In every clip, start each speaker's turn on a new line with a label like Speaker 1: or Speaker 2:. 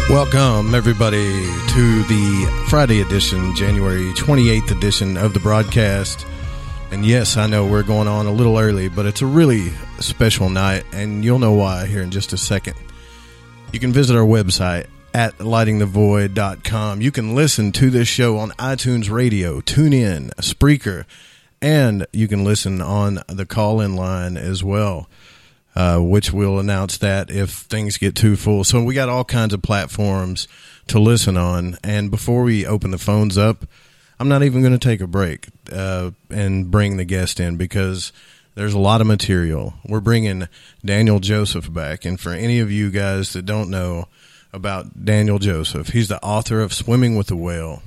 Speaker 1: Welcome, everybody, to the Friday edition, January 28th edition of the broadcast. And yes, I know we're going on a little early, but it's a really special night, and you'll know why here in just a second. You can visit our website at lightingthevoid.com. You can listen to this show on iTunes Radio, TuneIn, Spreaker, and you can listen on the call-in line as well. Which we'll announce that if things get too full. So we got all kinds of platforms to listen on. And before we open the phones up, I'm not even going to take a break and bring the guest in because there's a lot of material. We're bringing Daniel Joseph back. And for any of you guys that don't know about Daniel Joseph, he's the author of Swimming with the Whale.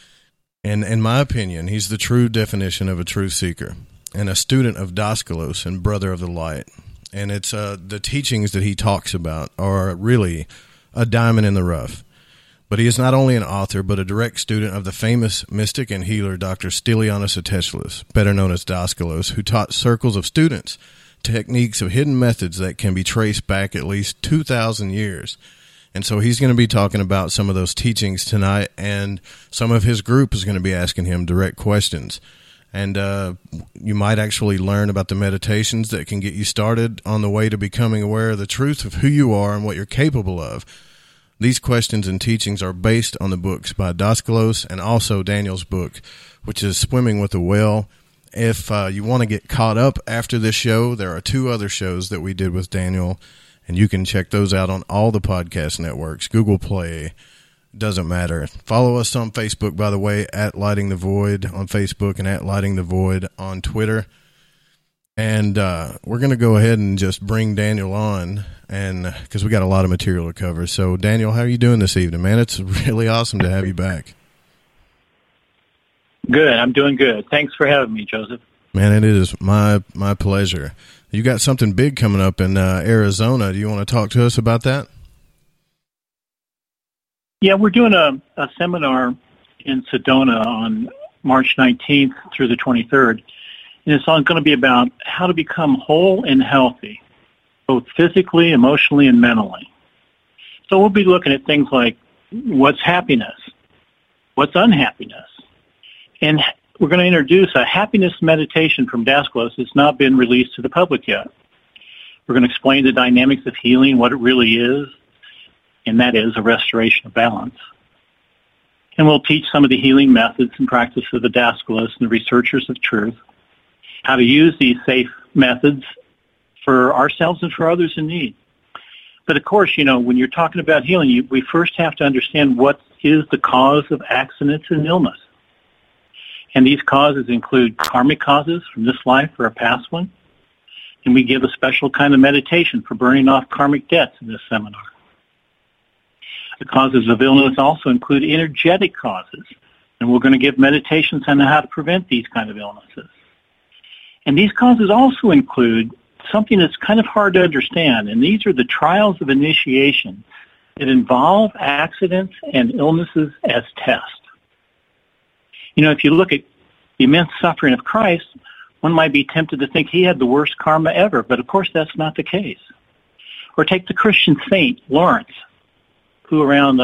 Speaker 1: And in my opinion, he's the true definition of a truth seeker and a student of Daskalos and Brother of the Light. And it's the teachings that he talks about are really a diamond in the rough. But he is not only an author, but a direct student of the famous mystic and healer Dr. Stylianos Atechelis, better known as Daskalos, who taught circles of students techniques of hidden methods that can be traced back at least 2,000 years. And so he's going to be talking about some of those teachings tonight, and some of his group is going to be asking him direct questions. And you might actually learn about the meditations that can get you started on the way to becoming aware of the truth of who you are and what you're capable of. These questions and teachings are based on the books by Daskalos and also Daniel's book, which is Swimming with the Whale. If you want to get caught up after this show, there are 2 other shows that we did with Daniel, and you can check those out on all the podcast networks, Google Play. Doesn't matter. Follow us on Facebook, by the way, at Lighting the Void on Facebook and at Lighting the Void on Twitter. And we're going to go ahead and just bring Daniel on, and because we got a lot of material to cover. So, Daniel, how are you doing this evening, man? It's really awesome to have you back.
Speaker 2: Good. I'm doing good. Thanks for having me, Joseph.
Speaker 1: Man, it is my pleasure. You got something big coming up in Arizona. Do you want to talk to us about that?
Speaker 2: Yeah, we're doing a seminar in Sedona on March 19th through the 23rd, and it's going to be about how to become whole and healthy, both physically, emotionally, and mentally. So we'll be looking at things like what's happiness, what's unhappiness, and we're going to introduce a happiness meditation from Daskalos that's not been released to the public yet. We're going to explain the dynamics of healing, what it really is, and that is a restoration of balance. And we'll teach some of the healing methods and practices of the Daskalos and the researchers of truth, how to use these safe methods for ourselves and for others in need. But of course, when you're talking about healing, we first have to understand what is the cause of accidents and illness. And these causes include karmic causes from this life or a past one. And we give a special kind of meditation for burning off karmic debts in this seminar. The causes of illness also include energetic causes, and we're going to give meditations on how to prevent these kind of illnesses. And these causes also include something that's kind of hard to understand, and these are the trials of initiation that involve accidents and illnesses as tests. If you look at the immense suffering of Christ, one might be tempted to think he had the worst karma ever, but of course that's not the case. Or take the Christian saint, Lawrence, who around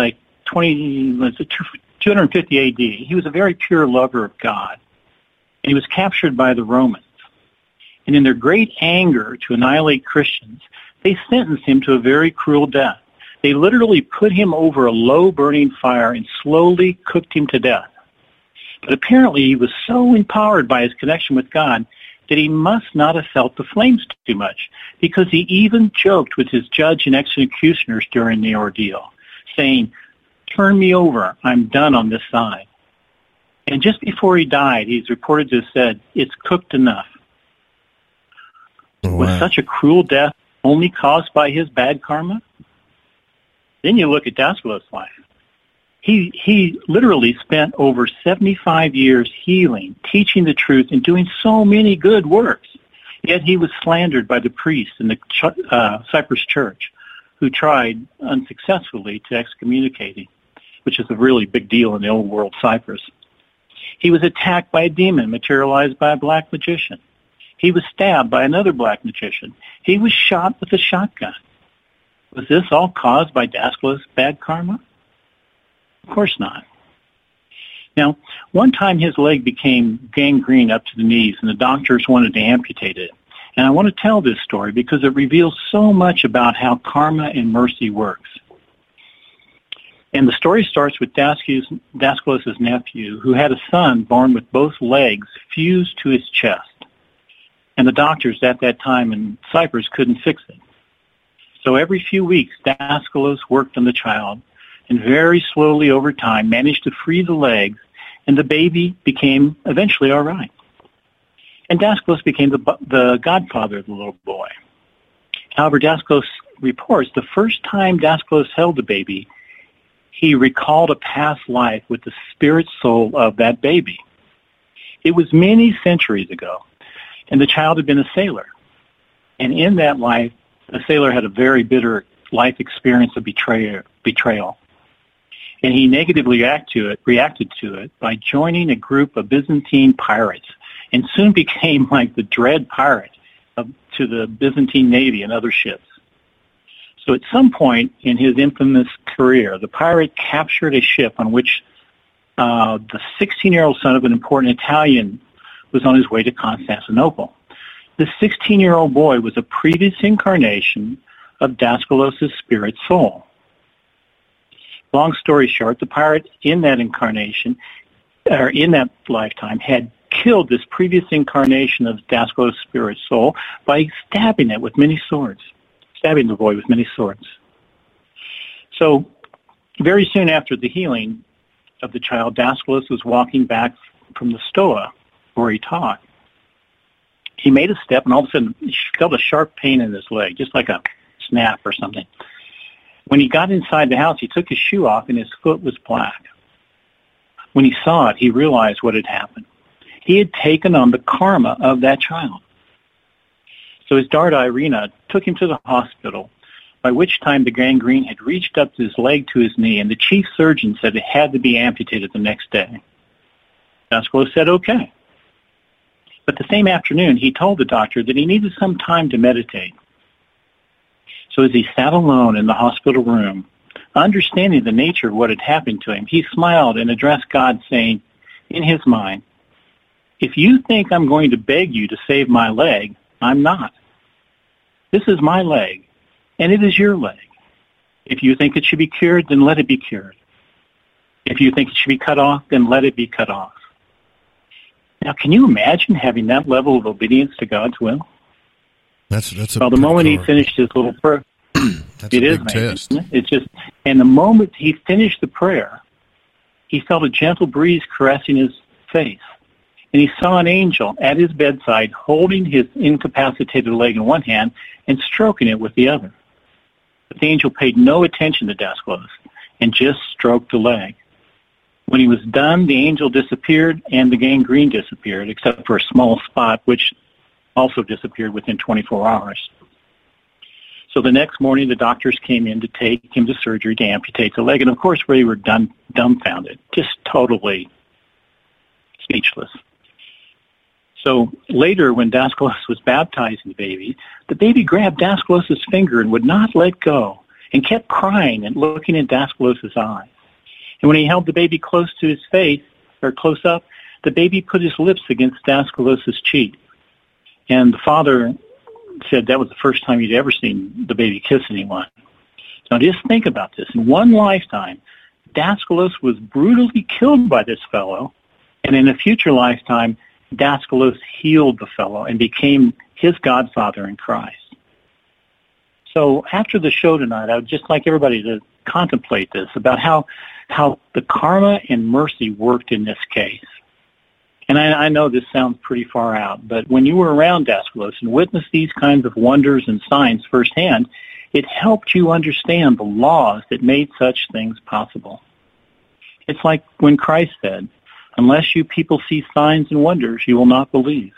Speaker 2: 250 A.D., he was a very pure lover of God. And he was captured by the Romans. And in their great anger to annihilate Christians, they sentenced him to a very cruel death. They literally put him over a low-burning fire and slowly cooked him to death. But apparently he was so empowered by his connection with God that he must not have felt the flames too much, because he even joked with his judge and executioners during the ordeal, saying, "Turn me over, I'm done on this side." And just before he died, he's reported to have said, "It's cooked enough."
Speaker 1: Wow.
Speaker 2: Was such a cruel death only caused by his bad karma? Then you look at Daskalos' life. He literally spent over 75 years healing, teaching the truth, and doing so many good works. Yet he was slandered by the priests in the Cyprus church, who tried unsuccessfully to excommunicate him, which is a really big deal in the old world Cyprus. He was attacked by a demon materialized by a black magician. He was stabbed by another black magician. He was shot with a shotgun. Was this all caused by Daskalos' bad karma? Of course not. Now, one time his leg became gangrene up to the knees, and the doctors wanted to amputate it. And I want to tell this story because it reveals so much about how karma and mercy works. And the story starts with Dascalos' nephew, who had a son born with both legs fused to his chest. And the doctors at that time in Cyprus couldn't fix it. So every few weeks, Dascalos worked on the child, and very slowly over time managed to free the legs, and the baby became eventually all right. And Dascalos became the godfather of the little boy. However, Dascalos reports the first time Dascalos held the baby, he recalled a past life with the spirit soul of that baby. It was many centuries ago, and the child had been a sailor. And in that life, the sailor had a very bitter life experience of betrayal. And he negatively reacted to it by joining a group of Byzantine pirates, and soon became like the dread pirate to the Byzantine Navy and other ships. So at some point in his infamous career, the pirate captured a ship on which the 16-year-old son of an important Italian was on his way to Constantinople. This 16-year-old boy was a previous incarnation of Dascalos' spirit soul. Long story short, the pirate in that incarnation, or in that lifetime, had killed this previous incarnation of Dascalos' spirit soul by stabbing the boy with many swords. So very soon after the healing of the child, Dascalos was walking back from the Stoa where he taught. He made a step, and all of a sudden he felt a sharp pain in his leg, just like a snap or something. When he got inside the house, he took his shoe off, and his foot was black. When he saw it, he realized what had happened. He had taken on the karma of that child. So his daughter, Irina, took him to the hospital, by which time the gangrene had reached up his leg to his knee, and the chief surgeon said it had to be amputated the next day. Dascalos said, okay. But the same afternoon, he told the doctor that he needed some time to meditate. So as he sat alone in the hospital room, understanding the nature of what had happened to him, he smiled and addressed God, saying in his mind, if you think I'm going to beg you to save my leg, I'm not. This is my leg, and it is your leg. If you think it should be cured, then let it be cured. If you think it should be cut off, then let it be cut off. Now, can you imagine having that level of obedience to God's will?
Speaker 1: That's
Speaker 2: the moment he finished his little prayer,
Speaker 1: it is amazing.
Speaker 2: It's just, and the moment he finished the prayer, he felt a gentle breeze caressing his face, and he saw an angel at his bedside holding his incapacitated leg in one hand and stroking it with the other. But the angel paid no attention to Dascalos and just stroked the leg. When he was done, the angel disappeared and the gangrene disappeared, except for a small spot, which also disappeared within 24 hours. So the next morning, the doctors came in to take him to surgery to amputate the leg. And, of course, they were dumbfounded, just totally speechless. So later, when Dascalos was baptizing the baby grabbed Dascalos' finger and would not let go and kept crying and looking in Dascalos' eyes. And when he held the baby close to his face, or close up, the baby put his lips against Dascalos' cheek. And the father said that was the first time he'd ever seen the baby kiss anyone. Now just think about this. In one lifetime, Dascalos was brutally killed by this fellow, and in a future lifetime, Dascalos healed the fellow and became his godfather in Christ. So after the show tonight, I would just like everybody to contemplate this, about how the karma and mercy worked in this case. And I know this sounds pretty far out, but when you were around Dascalos and witnessed these kinds of wonders and signs firsthand, it helped you understand the laws that made such things possible. It's like when Christ said, unless you people see signs and wonders, you will not believe.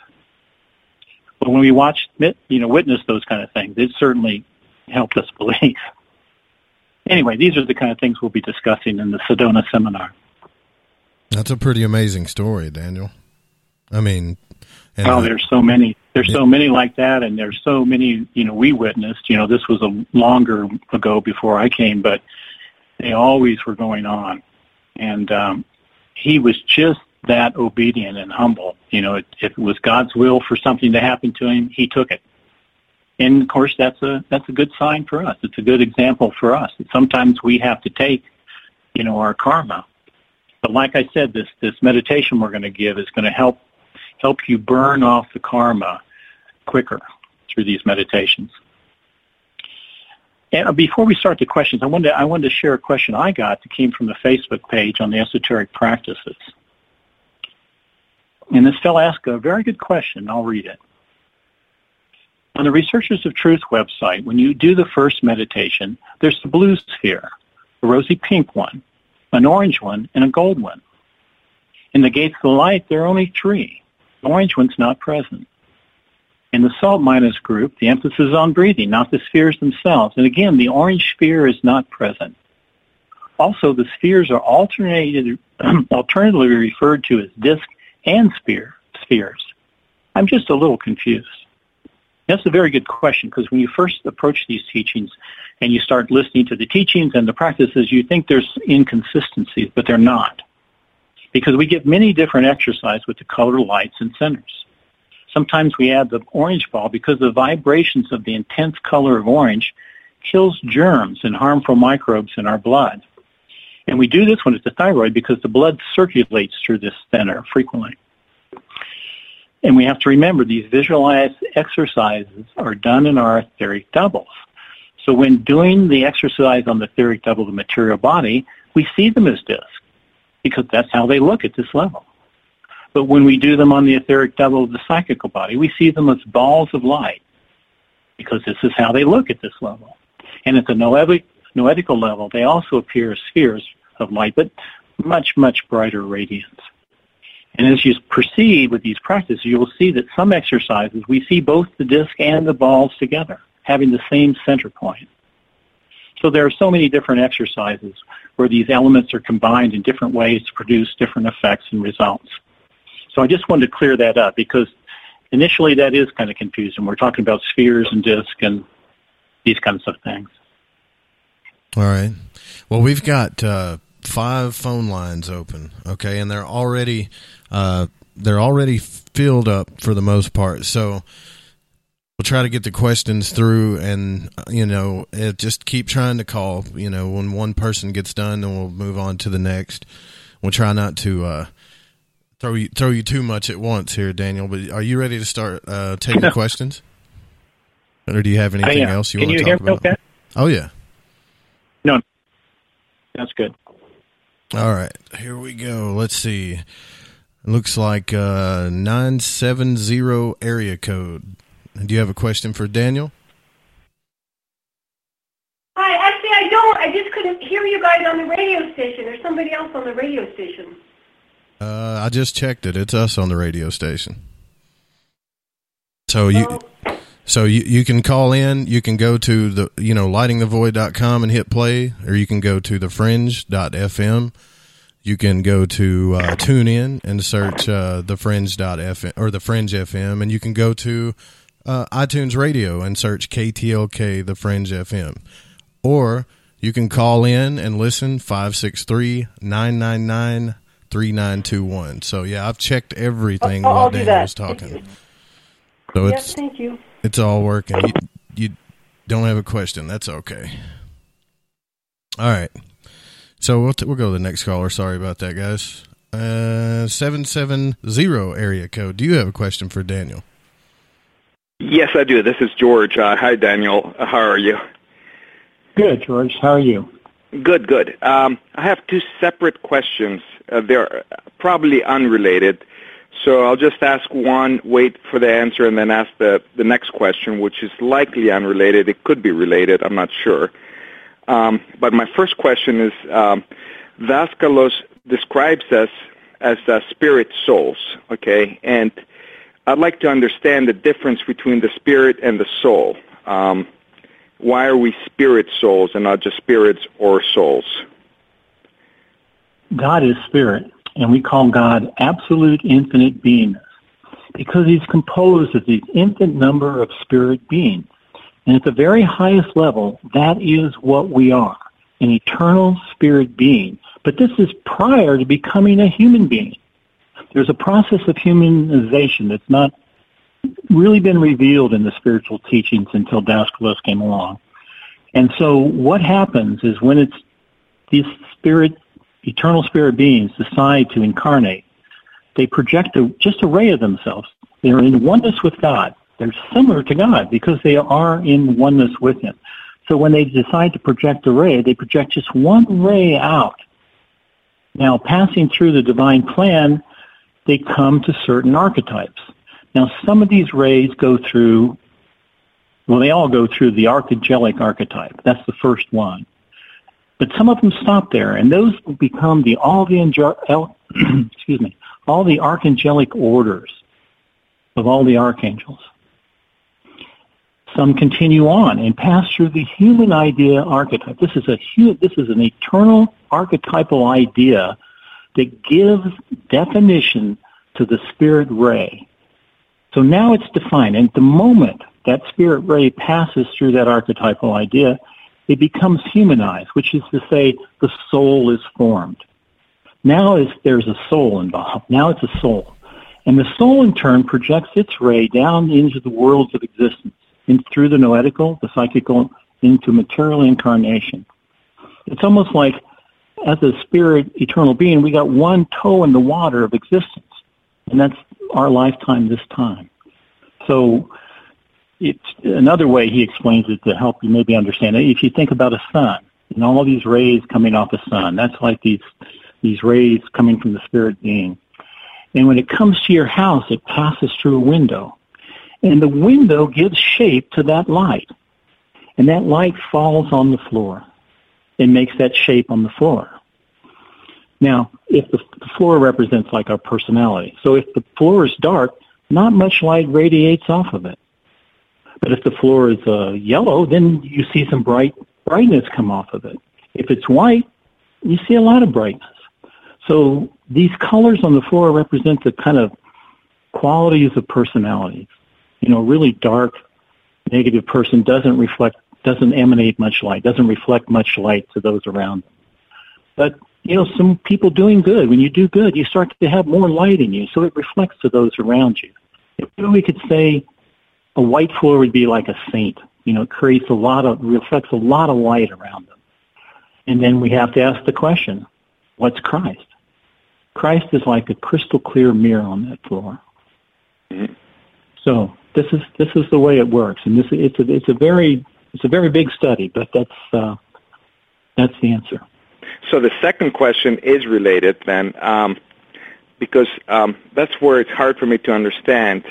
Speaker 2: But when we witness those kind of things, it certainly helped us believe. Anyway, these are the kind of things we'll be discussing in the Sedona seminar.
Speaker 1: That's a pretty amazing story, Daniel. I mean,
Speaker 2: there's so many. There's so many like that, and there's so many, we witnessed. This was a longer ago before I came, but they always were going on. And he was just that obedient and humble. If it was God's will for something to happen to him, he took it. And of course, that's a good sign for us. It's a good example for us. That sometimes we have to take, our karma. But like I said, this meditation we're going to give is going to help you burn off the karma quicker through these meditations. And before we start the questions, I wanted to share a question I got that came from the Facebook page on the esoteric practices. And this fellow asked a very good question. I'll read it. On the Researchers of Truth website, when you do the first meditation, there's the blue sphere, a rosy pink one, an orange one, and a gold one. In the gates of the light, there are only 3. The orange one's not present. In the salt miners group, the emphasis is on breathing, not the spheres themselves. And again, the orange sphere is not present. Also, the spheres are alternatively referred to as disk and spheres. I'm just a little confused. That's a very good question, because when you first approach these teachings and you start listening to the teachings and the practices, you think there's inconsistencies, but they're not. Because we get many different exercises with the color lights and centers. Sometimes we add the orange ball because the vibrations of the intense color of orange kills germs and harmful microbes in our blood. And we do this when it's the thyroid because the blood circulates through this center frequently. And we have to remember these visualized exercises are done in our etheric doubles. So when doing the exercise on the etheric double of the material body, we see them as discs because that's how they look at this level. But when we do them on the etheric double of the psychical body, we see them as balls of light because this is how they look at this level. And at the noetical level, they also appear as spheres of light, but much, much brighter radiance. And as you proceed with these practices, you will see that some exercises, we see both the disc and the balls together, having the same center point. So there are so many different exercises where these elements are combined in different ways to produce different effects and results. So I just wanted to clear that up because initially that is kind of confusing. We're talking about spheres and discs and these kinds of things.
Speaker 1: All right. Well, we've got 5 phone lines open, okay, and they're already filled up for the most part. So we'll try to get the questions through, and just keep trying to call. When one person gets done, then we'll move on to the next. We'll try not to throw you too much at once here, Daniel. But are you ready to start taking questions, or do you have anything else you want to talk about? Okay? Oh yeah.
Speaker 2: No, that's good.
Speaker 1: All right, here we go. Let's see. It looks like 970 area code. Do you have a question for Daniel?
Speaker 3: Hi, actually I don't. I just couldn't hear you guys on the radio station. There's somebody else on the radio station.
Speaker 1: I just checked it. It's us on the radio station. So you can call in. You can go to the lightingthevoid.com and hit play, or you can go to thefringe.fm. You can go to TuneIn and search thefringe.fm or the Fringe FM, and you can go to iTunes Radio and search KTLK The Fringe FM, or you can call in and listen 563-999-3921. So yeah, I've checked everything while Daniel was talking. So
Speaker 3: thank you.
Speaker 1: It's all working. You don't have a question. That's okay. All right. So we'll go to the next caller. Sorry about that, guys. 770 area code. Do you have a question for Daniel?
Speaker 4: Yes, I do. This is George. Hi, Daniel. How are you?
Speaker 2: Good, George. How are you?
Speaker 4: Good. I have 2 separate questions. They're probably unrelated. So I'll just ask one, wait for the answer, and then ask the next question, which is likely unrelated. It could be related. I'm not sure. But my first question is, Daskalos describes us as spirit souls, okay? And I'd like to understand the difference between the spirit and the soul. Why are we spirit souls and not just spirits or souls?
Speaker 2: God is spirit, and we call God absolute infinite beingness because he's composed of the infinite number of spirit beings. And at the very highest level, that is what we are, an eternal spirit being, But this is prior to becoming a human being. There's a process of humanization that's not really been revealed in the spiritual teachings until Daskalos came along. And so what happens is when it's these eternal spirit beings decide to incarnate, they project just a ray of themselves. They're in oneness with God. They're similar to God because they are in oneness with Him. So when they decide to project a ray, they project just one ray out. Now, passing through the divine plan, they come to certain archetypes. Now, some of these rays go through, well, they all go through the archangelic archetype. That's the first one. But some of them stop there, and those become all the archangelic orders of all the archangels. Some continue on and pass through the human idea archetype. This is an eternal archetypal idea that gives definition to the spirit ray. So now it's defined, and the moment that spirit ray passes through that archetypal idea, it becomes humanized, which is to say the soul is formed. Now there's a soul involved. Now it's a soul. And the soul, in turn, projects its ray down into the worlds of existence, through the noetical, the psychical, into material incarnation. It's almost like, as a spirit, eternal being, we got one toe in the water of existence, and that's our lifetime this time. So it's another way he explains it to help you maybe understand it. If you think about a sun, and all these rays coming off the sun, that's like these rays coming from the spirit being. And when it comes to your house, it passes through a window. And the window gives shape to that light. And that light falls on the floor and makes that shape on the floor. Now, if the floor represents like our personality, so if the floor is dark, not much light radiates off of it. But if the floor is yellow, then you see some brightness come off of it. If it's white, you see a lot of brightness. So these colors on the floor represent the kind of qualities of personalities. You know, really dark, negative person doesn't emanate much light, doesn't reflect much light to those around them. But, you know, some people doing good, when you do good, you start to have more light in you, so it reflects to those around you. If we could say a white floor would be like a saint, you know, it reflects a lot of light around them. And then we have to ask the question, what's Christ? Christ is like a crystal clear mirror on that floor. Mm-hmm. So this is the way it works, and it's a very big study, but that's the answer.
Speaker 4: So the second question is related then, because that's where it's hard for me to understand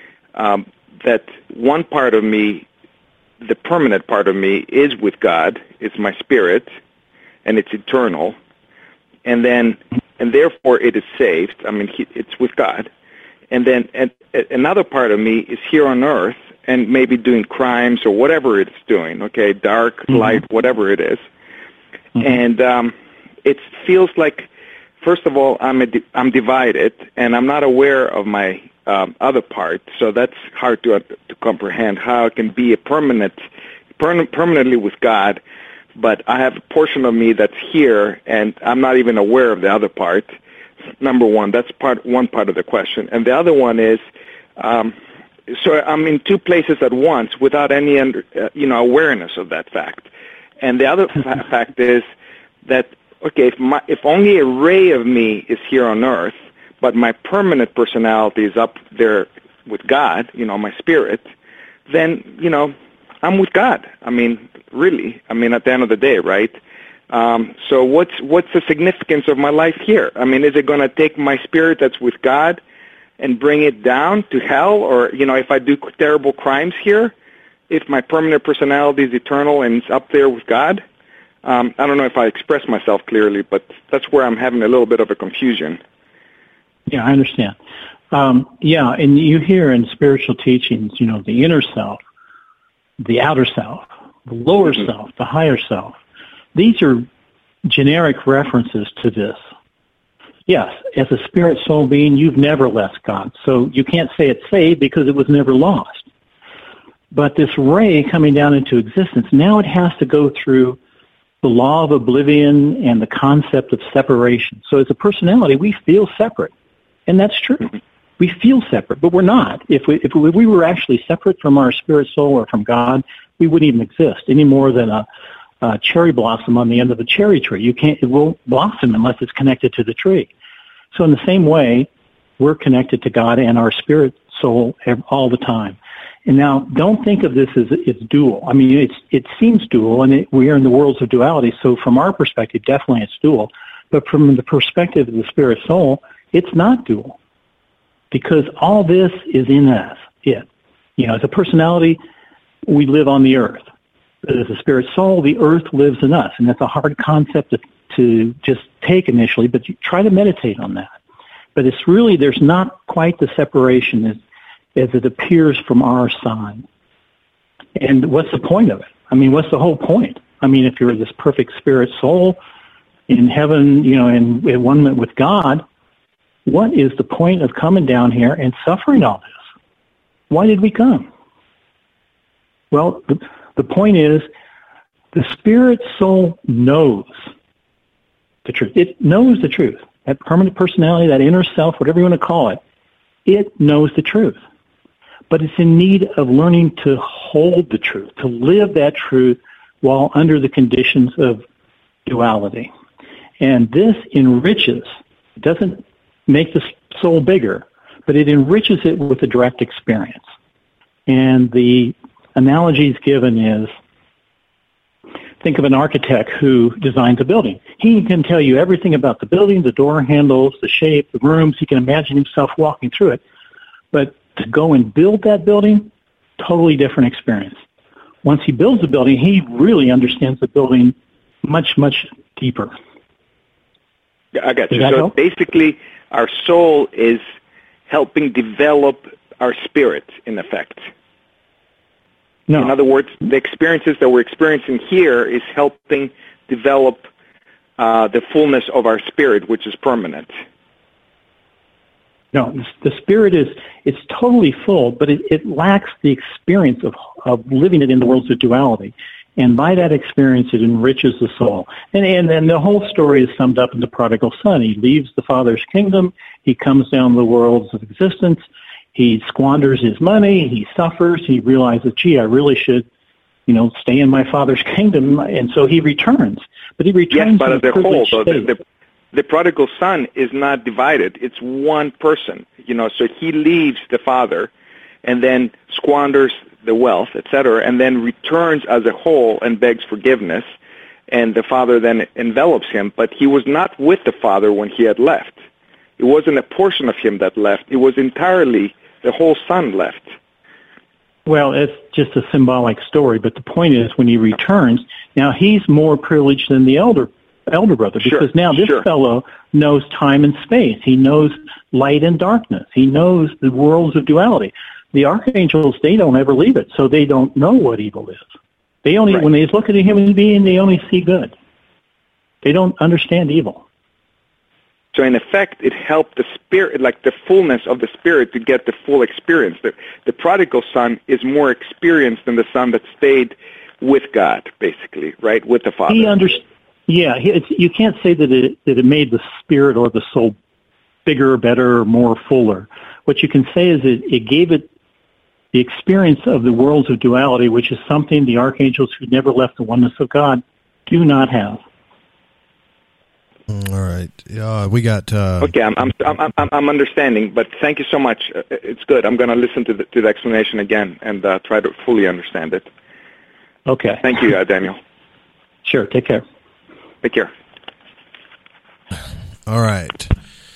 Speaker 4: that one part of me, the permanent part of me, is with God. It's my spirit, and it's eternal, and therefore it is saved. I mean, it's with God. And then another part of me is here on earth and maybe doing crimes or whatever it's doing, okay, dark, mm-hmm. light, whatever it is. Mm-hmm. And it feels like, first of all, I'm divided, and I'm not aware of my other part, so that's hard to comprehend how I can be permanently with God, but I have a portion of me that's here, and I'm not even aware of the other part. Number one, that's one part of the question. And the other one is, so I'm in two places at once without any awareness of that fact. And the other fact is that, okay, if only a ray of me is here on earth, but my permanent personality is up there with God, you know, my spirit, then, you know, I'm with God. I mean, really, at the end of the day, right? So what's the significance of my life here? I mean, is it going to take my spirit that's with God and bring it down to hell? Or, you know, if I do terrible crimes here, if my permanent personality is eternal and it's up there with God? I don't know if I express myself clearly, but that's where I'm having a little bit of a confusion.
Speaker 2: Yeah, I understand. And you hear in spiritual teachings, you know, the inner self, the outer self, the lower mm-hmm. self, the higher self. These are generic references to this. Yes, as a spirit soul being, you've never left God. So you can't say it's saved because it was never lost. But this ray coming down into existence, now it has to go through the law of oblivion and the concept of separation. So as a personality, we feel separate, and that's true. We feel separate, but we're not. If we were actually separate from our spirit, soul, or from God, we wouldn't even exist any more than a cherry blossom on the end of a cherry tree. It won't blossom unless it's connected to the tree. So in the same way, we're connected to God and our spirit, soul all the time. And now, don't think of this as it's dual. I mean, it seems dual, and we are in the worlds of duality. So from our perspective, definitely it's dual. But from the perspective of the spirit, soul, it's not dual, because all this is in us. As a personality, we live on the earth. But as a spirit, soul, the earth lives in us, and that's a hard concept to just take initially. But you try to meditate on that. But it's really, there's not quite the separation as it appears from our side. And what's the point of it? I mean, what's the whole point? I mean, if you're this perfect spirit soul in heaven, and in one with God, what is the point of coming down here and suffering all this? Why did we come? Well, the point is, the spirit soul knows the truth. It knows the truth. That permanent personality, that inner self, whatever you want to call it, it knows the truth. But it's in need of learning to hold the truth, to live that truth while under the conditions of duality. And this enriches, it doesn't make the soul bigger, but it enriches it with a direct experience. And the analogy given is, think of an architect who designs a building. He can tell you everything about the building, the door handles, the shape, the rooms. He can imagine himself walking through it. But to go and build that building, totally different experience. Once he builds the building, he really understands the building much, much deeper.
Speaker 4: I got you. So basically, our soul is helping develop our spirit, in effect.
Speaker 2: No.
Speaker 4: In other words, the experiences that we're experiencing here is helping develop the fullness of our spirit, which is permanent.
Speaker 2: No, the spirit it's totally full, but it lacks the experience of living it in the worlds of duality. And by that experience, it enriches the soul. And then the whole story is summed up in the prodigal son. He leaves the father's kingdom. He comes down the worlds of existence. He squanders his money. He suffers. He realizes, gee, I really should, stay in my father's kingdom. And so he returns. But he returns.
Speaker 4: Yes, but as a whole, though, the prodigal son is not divided. It's one person, so he leaves the father and then squanders the wealth, etc., and then returns as a whole and begs forgiveness, and the father then envelops him, but he was not with the father when he had left. It wasn't a portion of him that left. It was entirely the whole son left.
Speaker 2: Well, it's just a symbolic story, but the point is when he returns, now he's more privileged than the elder brother, because now this fellow knows time and space. He knows light and darkness. He knows the worlds of duality. The archangels, they don't ever leave it, so they don't know what evil is. They only, when they look at a human being, they only see good. They don't understand evil.
Speaker 4: So in effect, it helped the spirit, like the fullness of the spirit, to get the full experience. The prodigal son is more experienced than the son that stayed with God, basically, right, with the father.
Speaker 2: You can't say that it made the spirit or the soul bigger, better, or more fuller. What you can say is it gave it the experience of the worlds of duality, which is something the archangels who never left the oneness of God do not have.
Speaker 1: All right. We got.
Speaker 4: Okay, I'm understanding, but thank you so much. It's good. I'm going to listen to the explanation again and try to fully understand it.
Speaker 2: Okay.
Speaker 4: Thank you, Daniel.
Speaker 2: Sure. Take care.
Speaker 4: Take care.
Speaker 1: All right.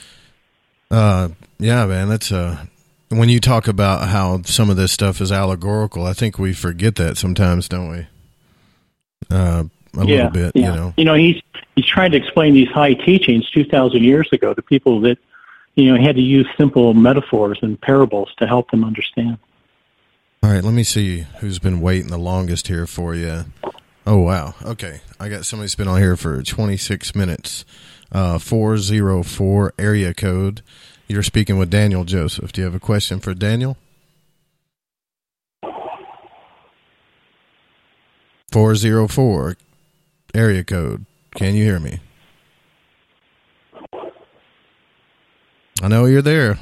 Speaker 1: Yeah, man. That's when you talk about how some of this stuff is allegorical, I think we forget that sometimes, don't we? A little bit,
Speaker 2: He's trying to explain these high teachings 2,000 years ago to people that, had to use simple metaphors and parables to help them understand.
Speaker 1: All right, let me see who's been waiting the longest here for you. Oh, wow. Okay, I got somebody's been on here for 26 minutes. 404 area code. You're speaking with Daniel Joseph. Do you have a question for Daniel? 404. area code. Can you hear me? I know you're there.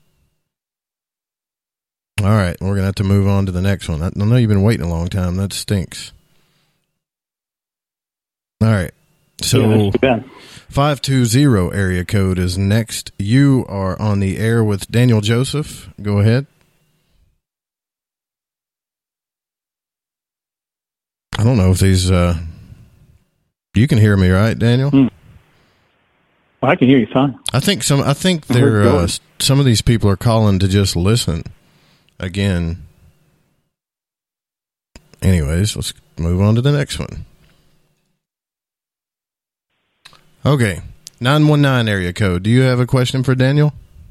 Speaker 1: All right, we're going to have to move on to the next one. I know you've been waiting a long time. That stinks. All right. So 520 area code is next. You are on the air with Daniel Joseph. Go ahead. I don't know if these you can hear me, right, Daniel?
Speaker 2: Well, I can hear you fine.
Speaker 1: I think some of these people are calling to just listen again. Anyways, let's move on to the next one. Okay, 919 area code. Do you have a question for Daniel?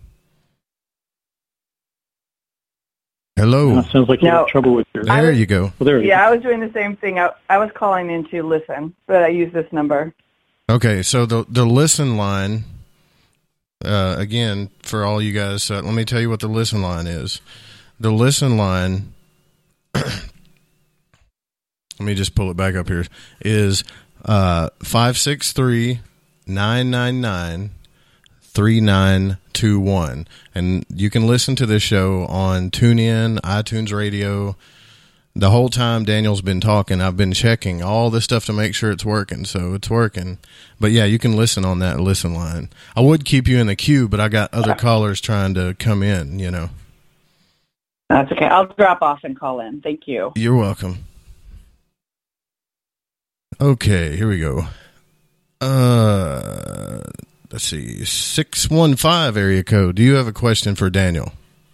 Speaker 1: Hello.
Speaker 2: Sounds like you have trouble with your...
Speaker 1: There you go.
Speaker 2: Well, there you go.
Speaker 5: I was doing the same thing. I was calling in to listen, but I used this number.
Speaker 1: Okay, so the listen line, again, for all you guys, let me tell you what the listen line is. The listen line, let me just pull it back up here, is 563-999-3921. And you can listen to this show on TuneIn, iTunes Radio. The whole time Daniel's been talking, I've been checking all this stuff to make sure it's working, so it's working. But yeah, you can listen on that listen line. I would keep you in the queue, but I got other callers trying to come in, you know.
Speaker 5: That's okay. I'll drop off and call in. Thank you.
Speaker 1: You're welcome. Okay, here we go. Let's see, 615 area code. Do you have a question for Daniel?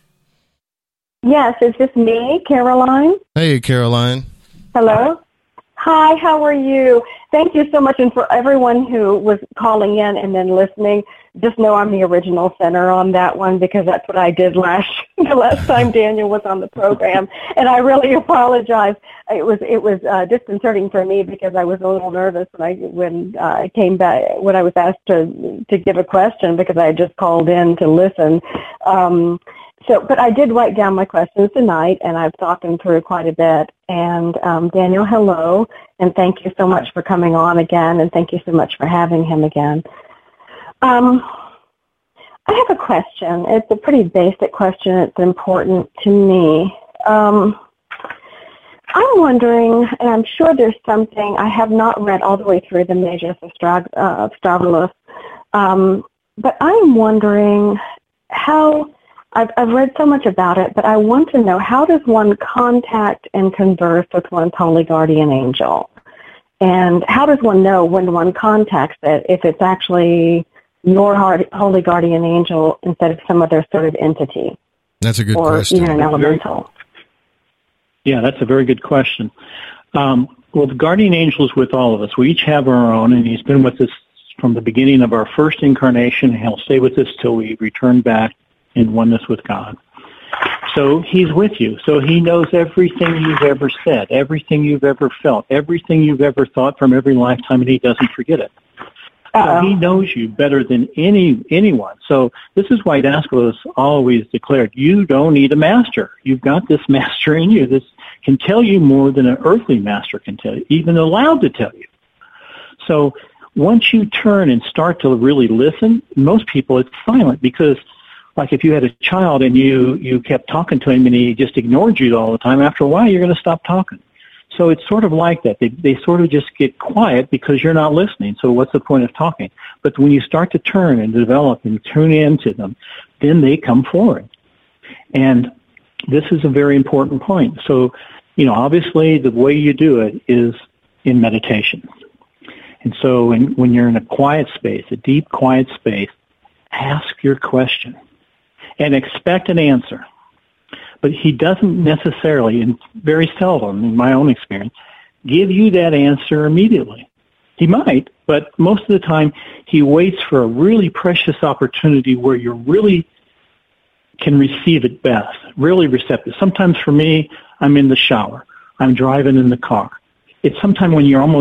Speaker 6: Yes, is this me, Caroline?
Speaker 1: Hey, Caroline.
Speaker 6: Hello. Hi, how are you? Thank you so much, and for everyone who was calling in and then listening, just know I'm the original center on that one because that's what I did the last time Daniel was on the program, and I really apologize. It was disconcerting for me because I was a little nervous when I came back when I was asked to give a question because I had just called in to listen. But I did write down my questions tonight, and I've talked them through quite a bit. And Daniel, hello, and thank you so much for coming on again, and thank you so much for having him again. I have a question. It's a pretty basic question. It's important to me. I'm wondering, and I'm sure there's something, I have not read all the way through the Major of Stavros, but I'm wondering how... I've read so much about it, but I want to know, how does one contact and converse with one's holy guardian angel? And how does one know when one contacts it if it's actually your holy guardian angel instead of some other sort of entity?
Speaker 1: That's a good question.
Speaker 6: Or even an elemental.
Speaker 2: Yeah, that's a very good question. Well, the guardian angel is with all of us. We each have our own, and he's been with us from the beginning of our first incarnation. He'll stay with us till we return back in oneness with God. So he's with you. So he knows everything you've ever said, everything you've ever felt, everything you've ever thought from every lifetime, and he doesn't forget it. So he knows you better than anyone. So this is why Dascalos always declared, you don't need a master. You've got this master in you. This can tell you more than an earthly master can tell you, even allowed to tell you. So once you turn and start to really listen, most people it's silent because like if you had a child and you kept talking to him and he just ignored you all the time, after a while you're going to stop talking. So it's sort of like that. They sort of just get quiet because you're not listening. So what's the point of talking? But when you start to turn and develop and tune into them, then they come forward. And this is a very important point. So, obviously the way you do it is in meditation. And so when you're in a quiet space, a deep quiet space, ask your question and expect an answer. But he doesn't necessarily, and very seldom in my own experience, give you that answer immediately. He might, but most of the time he waits for a really precious opportunity where you really can receive it best, really receptive. Sometimes for me, I'm in the shower. I'm driving in the car. It's sometime when your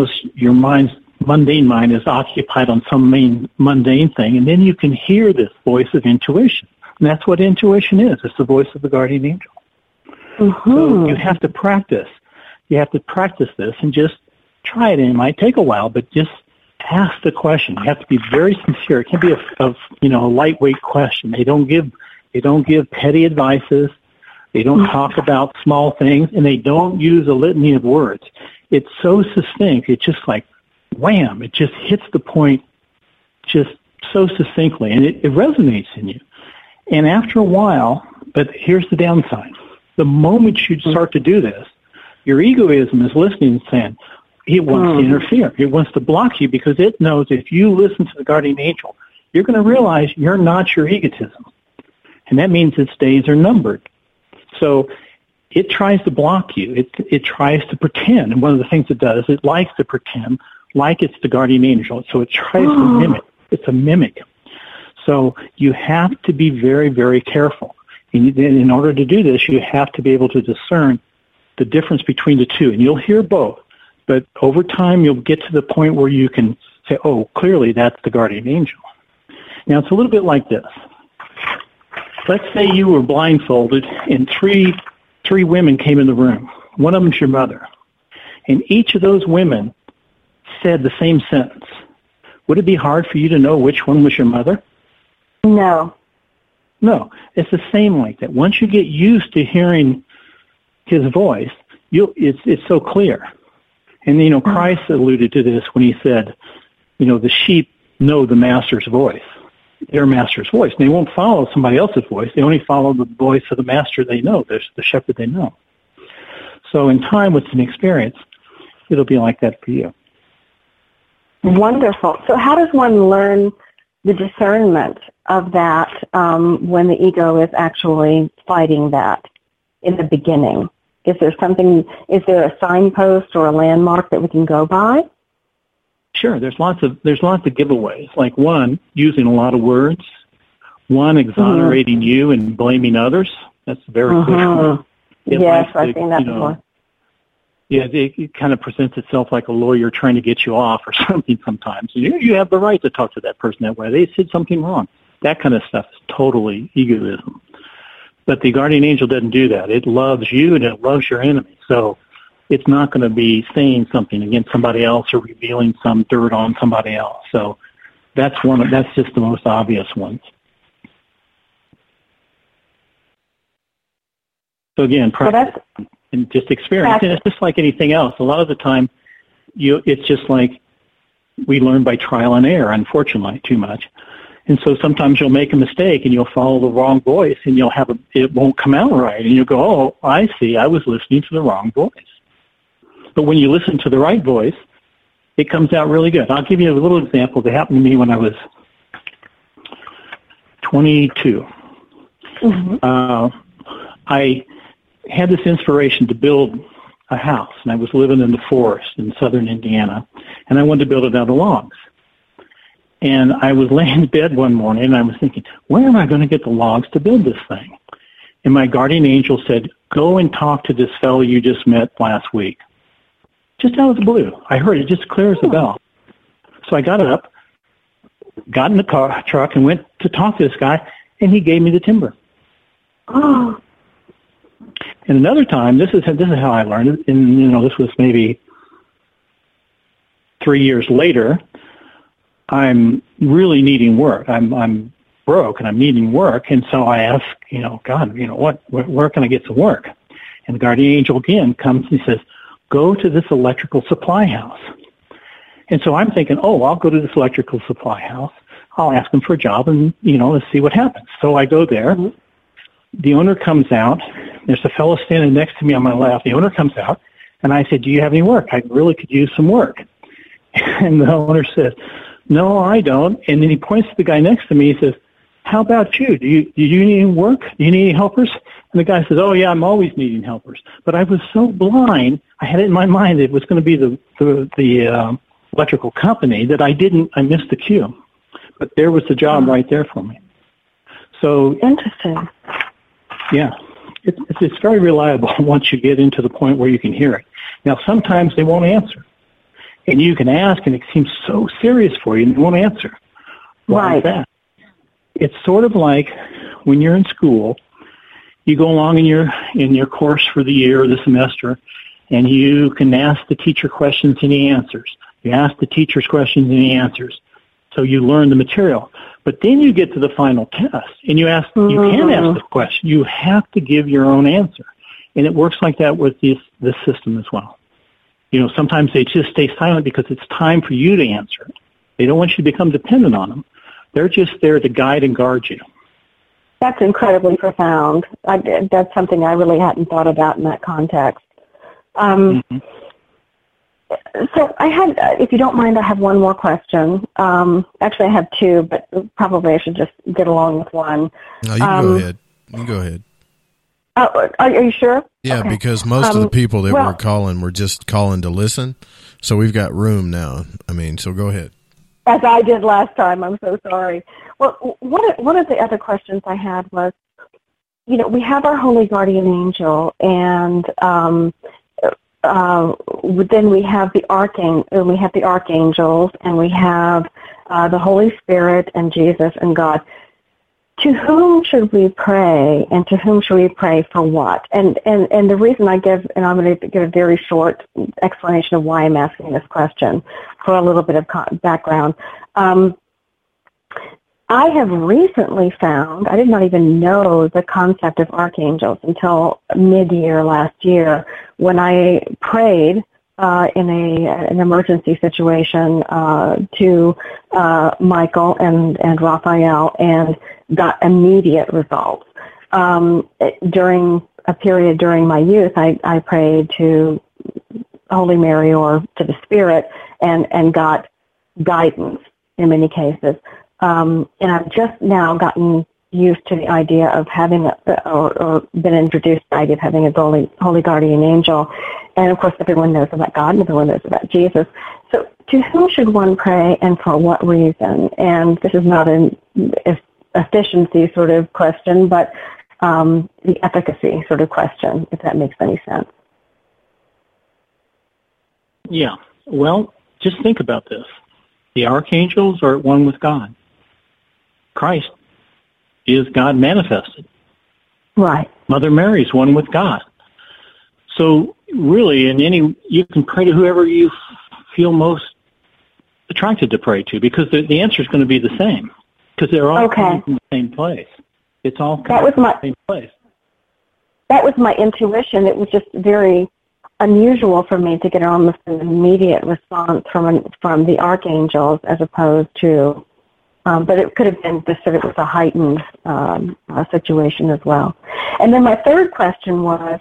Speaker 2: mundane mind is occupied on some mundane thing, and then you can hear this voice of intuition. And that's what intuition is. It's the voice of the guardian angel. Mm-hmm. So you have to practice. You have to practice this and just try it, and it might take a while, but just ask the question. You have to be very sincere. It can't be a lightweight question. They don't give petty advices. They don't talk about small things, and they don't use a litany of words. It's so succinct. It's just like wham! It just hits the point just so succinctly, and it resonates in you. And after a while, but here's the downside. The moment you start to do this, your egoism is listening and saying, it wants to interfere. It wants to block you because it knows if you listen to the guardian angel, you're going to realize you're not your egotism. And that means its days are numbered. So it tries to block you. It tries to pretend. And one of the things it does, it likes to pretend like it's the guardian angel. So it tries to mimic. It's a mimic. So you have to be very, very careful. In order to do this, you have to be able to discern the difference between the two. And you'll hear both. But over time, you'll get to the point where you can say, oh, clearly that's the guardian angel. Now, it's a little bit like this. Let's say you were blindfolded and three women came in the room. One of them's your mother. And each of those women said the same sentence. Would it be hard for you to know which one was your mother?
Speaker 6: No.
Speaker 2: No. It's the same like that. Once you get used to hearing his voice, it's so clear. And, Christ alluded to this when he said, the sheep know the master's voice, their master's voice. And they won't follow somebody else's voice. They only follow the voice of the master they know, the shepherd they know. So in time, with an experience, it'll be like that for you.
Speaker 6: Wonderful. So how does one learn the discernment of that when the ego is actually fighting that in the beginning? Is there a signpost or a landmark that we can go by?
Speaker 2: Sure. There's lots of giveaways. Like one, using a lot of words. One, exonerating you and blaming others. That's very clear.
Speaker 6: Yes, I've seen that before.
Speaker 2: Yeah, it kind of presents itself like a lawyer trying to get you off or something sometimes. You have the right to talk to that person that way. They said something wrong. That kind of stuff is totally egoism. But the guardian angel doesn't do that. It loves you and it loves your enemy. So it's not going to be saying something against somebody else or revealing some dirt on somebody else. So that's just the most obvious ones. So again, practice and just experience. And it's just like anything else. A lot of the time, it's just like we learn by trial and error, unfortunately, too much. And so sometimes you'll make a mistake and you'll follow the wrong voice and it won't come out right. And you'll go, oh, I see, I was listening to the wrong voice. But when you listen to the right voice, it comes out really good. I'll give you a little example that happened to me when I was 22. I had this inspiration to build a house, and I was living in the forest in southern Indiana, and I wanted to build it out of logs. And I was laying in bed one morning, and I was thinking, where am I going to get the logs to build this thing? And my guardian angel said, go and talk to this fellow you just met last week. Just out of the blue. I heard it just clear as a bell. So I got up, got in the truck, and went to talk to this guy, and he gave me the timber.
Speaker 6: Oh.
Speaker 2: And another time, this is how I learned it, and this was maybe 3 years later. I'm really needing work. I'm broke and I'm needing work, and so I ask, God, where can I get some work? And the guardian angel again comes and he says, go to this electrical supply house. And so I'm thinking, I'll go to this electrical supply house. I'll ask them for a job and, let's see what happens. So I go there. The owner comes out. There's a fellow standing next to me on my left. The owner comes out, and I said, do you have any work? I really could use some work. And the owner says, no, I don't. And then he points to the guy next to me. He says, how about you? Do you need any work? Do you need any helpers? And the guy says, oh, yeah, I'm always needing helpers. But I was so blind, I had it in my mind that it was going to be the electrical company that I missed the cue. But there was the job right there for me. So
Speaker 6: interesting.
Speaker 2: Yeah, it's very reliable once you get into the point where you can hear it. Now, sometimes they won't answer. And you can ask, and it seems so serious for you, and they won't answer. Why is that? It's sort of like when you're in school, you go along in your course for the year or the semester, and you can ask the teacher questions and he answers. You ask the teacher's questions and he answers. So you learn the material. But then you get to the final test, and you can't ask the question. You have to give your own answer. And it works like that with this system as well. You know, sometimes they just stay silent because it's time for you to answer it. They don't want you to become dependent on them. They're just there to guide and guard you.
Speaker 6: That's incredibly profound. That's something I really hadn't thought about in that context. So I had, if you don't mind, I have one more question. Actually, I have two, but probably I should just get along with one.
Speaker 1: No, you can go ahead. You can go ahead.
Speaker 6: Are you sure?
Speaker 1: Yeah,
Speaker 6: okay.
Speaker 1: Because most of the people that were calling were just calling to listen, so we've got room now. I mean, so go ahead.
Speaker 6: As I did last time, I'm so sorry. Well, one of the other questions I had was, you know, we have our holy guardian angel, and then we have the archangels, and we have the Holy Spirit and Jesus and God. To whom should we pray, and to whom should we pray for what? And the reason I give, and I'm going to give a very short explanation of why I'm asking this question for a little bit of background. I have recently found, I did not even know the concept of archangels until mid-year last year when I prayed in an emergency situation to Michael and Raphael and got immediate results. During a period during my youth, I prayed to Holy Mary or to the Spirit and got guidance in many cases. And I've just now gotten used to the idea of having or been introduced to the idea of having a holy guardian angel. And of course, everyone knows about God and everyone knows about Jesus. So to whom should one pray and for what reason? And this is not an efficiency sort of question, but the efficacy sort of question, if that makes any sense.
Speaker 2: Yeah. Well, just think about this. The archangels are at one with God. Christ is God manifested.
Speaker 6: Right.
Speaker 2: Mother Mary is one with God. So really, you can pray to whoever you feel most attracted to pray to, because the answer is going to be the same, because they're all coming from the same place. It's all coming from the same place.
Speaker 6: That was my intuition. It was just very unusual for me to get almost an immediate response from the archangels as opposed to, but it could have been just that it was a heightened situation as well. And then my third question was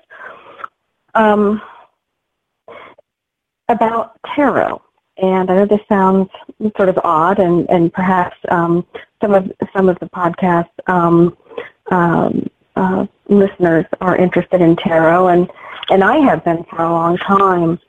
Speaker 6: about tarot. And I know this sounds sort of odd, and perhaps some of the podcast listeners are interested in tarot, and I have been for a long time.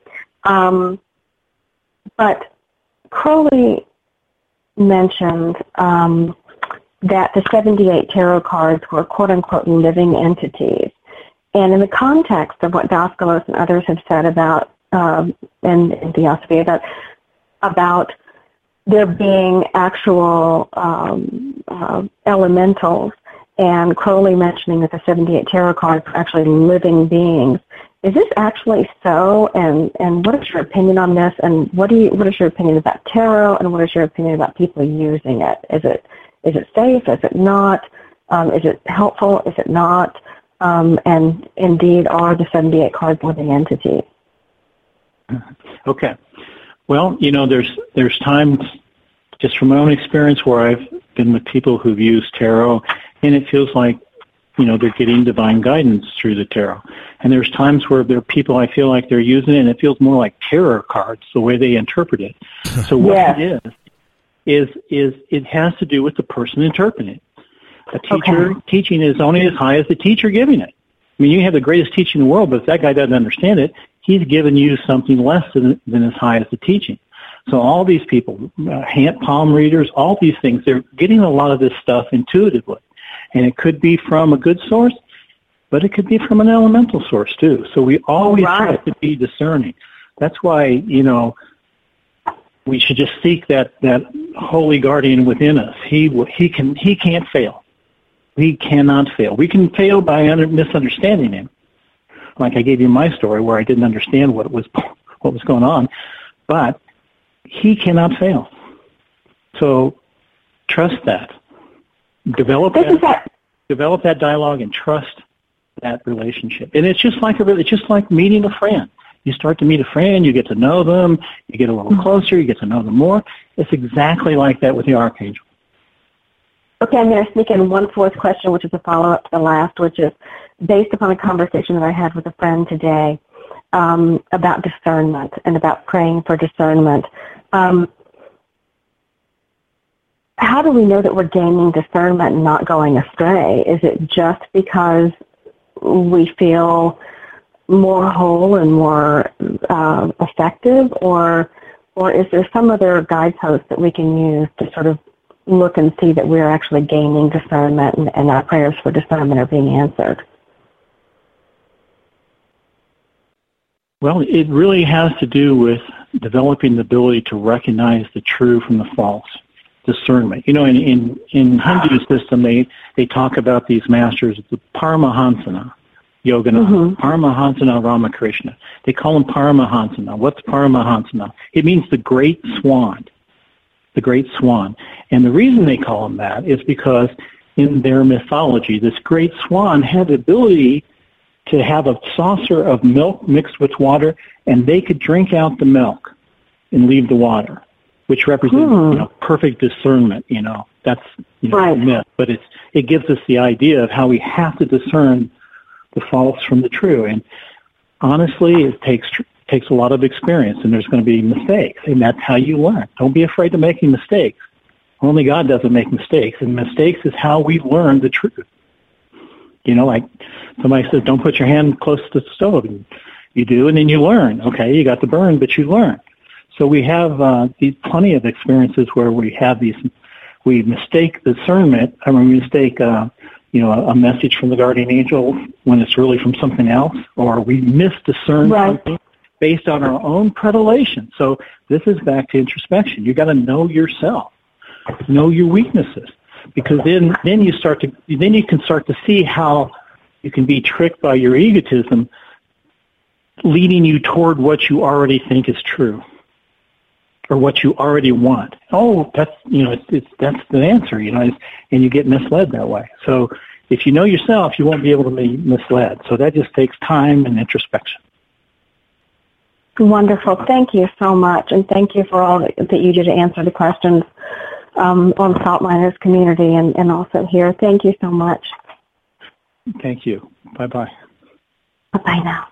Speaker 6: But Crowley mentioned that the 78 tarot cards were quote-unquote living entities. And in the context of what Daskalos and others have said about, and Theosophy, about there being actual elementals, and Crowley mentioning that the 78 tarot cards are actually living beings. Is this actually so? And what is your opinion on this? And what is your opinion about tarot? And what is your opinion about people using it? Is it safe? Is it not? Is it helpful? Is it not? And indeed, are the 78 cards living entities?
Speaker 2: Okay. Well, there's times, just from my own experience, where I've been with people who've used tarot, and it feels like, they're getting divine guidance through the tarot. And there's times where there are people I feel like they're using it, and it feels more like tarot cards, the way they interpret it. So what it is it has to do with the person interpreting it. A teacher teaching is only as high as the teacher giving it. I mean, you have the greatest teaching in the world, but if that guy doesn't understand it, he's given you something less than as high as the teaching. So all these people, hand palm readers, all these things, they're getting a lot of this stuff intuitively. And it could be from a good source, but it could be from an elemental source too. So we always have to be discerning. That's why, we should just seek that holy guardian within us. He can't fail. We cannot fail. We can fail by misunderstanding him, like I gave you my story where I didn't understand what was going on, but he cannot fail. So trust that. Develop that dialogue and trust that relationship. And it's just like meeting a friend. You start to meet a friend, you get to know them, you get a little closer, you get to know them more. It's exactly like that with the archangel.
Speaker 6: Okay, I'm going to sneak in one fourth question, which is a follow-up to the last, which is based upon a conversation that I had with a friend today about discernment and about praying for discernment. How do we know that we're gaining discernment and not going astray? Is it just because we feel more whole and more effective, or is there some other guidepost that we can use to sort of look and see that we're actually gaining discernment and our prayers for discernment are being answered?
Speaker 2: Well, it really has to do with developing the ability to recognize the true from the false. Discernment. You know, in Hindu system, they talk about these masters, the Paramahansana, Yogananda, Paramahansana Ramakrishna. They call them Paramahansana. What's Paramahansana? It means the great swan. The great swan. And the reason they call them that is because in their mythology, this great swan had the ability to have a saucer of milk mixed with water, and they could drink out the milk and leave the water, which represents perfect discernment. That's right. A myth, but it gives us the idea of how we have to discern the false from the true. And honestly, it takes a lot of experience, and there's going to be mistakes, and that's how you learn. Don't be afraid of making mistakes. Only God doesn't make mistakes, and mistakes is how we learn the truth. Like somebody says, don't put your hand close to the stove, and you do, and then you learn. Okay, you got the burn, but you learn. So we have plenty of experiences where we mistake discernment, and we mistake, a message from the guardian angel when it's really from something else, or we misdiscern something based on our own predilection. So this is back to introspection. You got to know yourself, know your weaknesses, because then you can start to see how you can be tricked by your egotism, leading you toward what you already think is true, or what you already want. Oh, that's that's the answer, and you get misled that way. So if you know yourself, you won't be able to be misled. So that just takes time and introspection.
Speaker 6: Wonderful. Thank you so much, and thank you for all that you do to answer the questions on the Salt Miners community and also here. Thank you so much.
Speaker 2: Thank you. Bye-bye.
Speaker 6: Bye-bye now.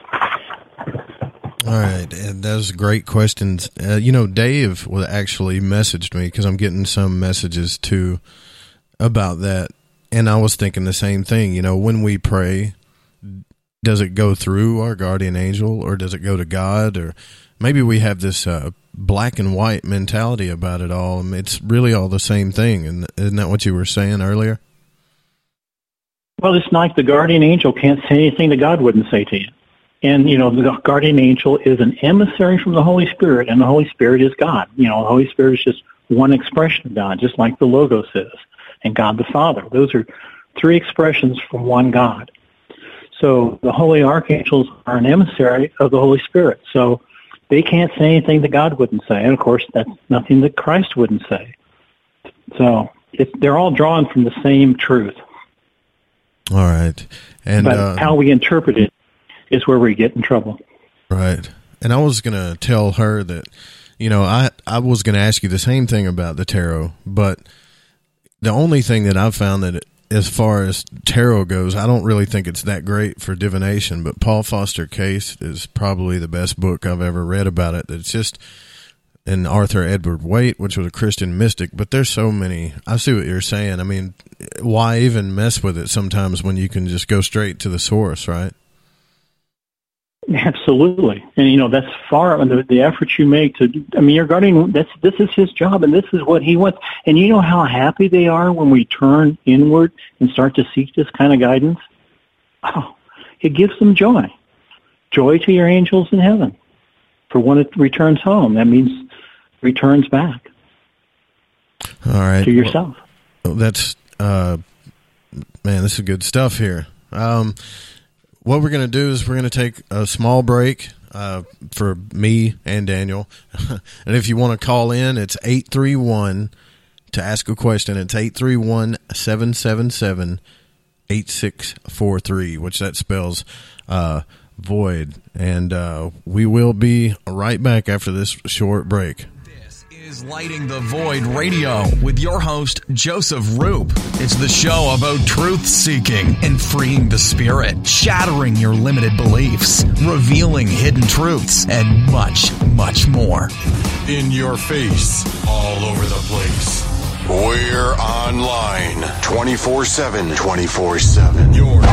Speaker 1: All right, and those great questions. Dave actually messaged me because I'm getting some messages too about that, and I was thinking the same thing. When we pray, does it go through our guardian angel, or does it go to God? Or maybe we have this black and white mentality about it all, and it's really all the same thing. And isn't that what you were saying earlier?
Speaker 2: Well, it's like the guardian angel can't say anything that God wouldn't say to you. And, the guardian angel is an emissary from the Holy Spirit, and the Holy Spirit is God. The Holy Spirit is just one expression of God, just like the Logos is, and God the Father. Those are three expressions from one God. So the holy archangels are an emissary of the Holy Spirit. So they can't say anything that God wouldn't say. And, of course, that's nothing that Christ wouldn't say. So they're all drawn from the same truth.
Speaker 1: All right.
Speaker 2: But how we interpret it is where we get in trouble.
Speaker 1: Right. And I was going to tell her that, I was going to ask you the same thing about the tarot, but the only thing that I've found that as far as tarot goes, I don't really think it's that great for divination, but Paul Foster Case is probably the best book I've ever read about it. It's just, and Arthur Edward Waite, which was a Christian mystic, but there's so many. I see what you're saying. I mean, why even mess with it sometimes when you can just go straight to the source, right?
Speaker 2: Absolutely. And, that's far the efforts you make your guardian, this is his job, and this is what he wants. And you know how happy they are when we turn inward and start to seek this kind of guidance? Oh, it gives them joy. Joy to your angels in heaven. For when it returns home, that means returns back.
Speaker 1: All right.
Speaker 2: To yourself.
Speaker 1: Well, that's, man, this is good stuff here. what we're going to do is we're going to take a small break for me and Daniel. And if you want to call in, it's 831 to ask a question. It's 831-777-8643, which that spells void. And we will be right back after this short break.
Speaker 7: This is Lighting the Void Radio with your host, Joseph Roop. It's the show about truth-seeking and freeing the spirit, shattering your limited beliefs, revealing hidden truths, and much, much more.
Speaker 8: In your face, all over the place. We're online 24/7. 24/7.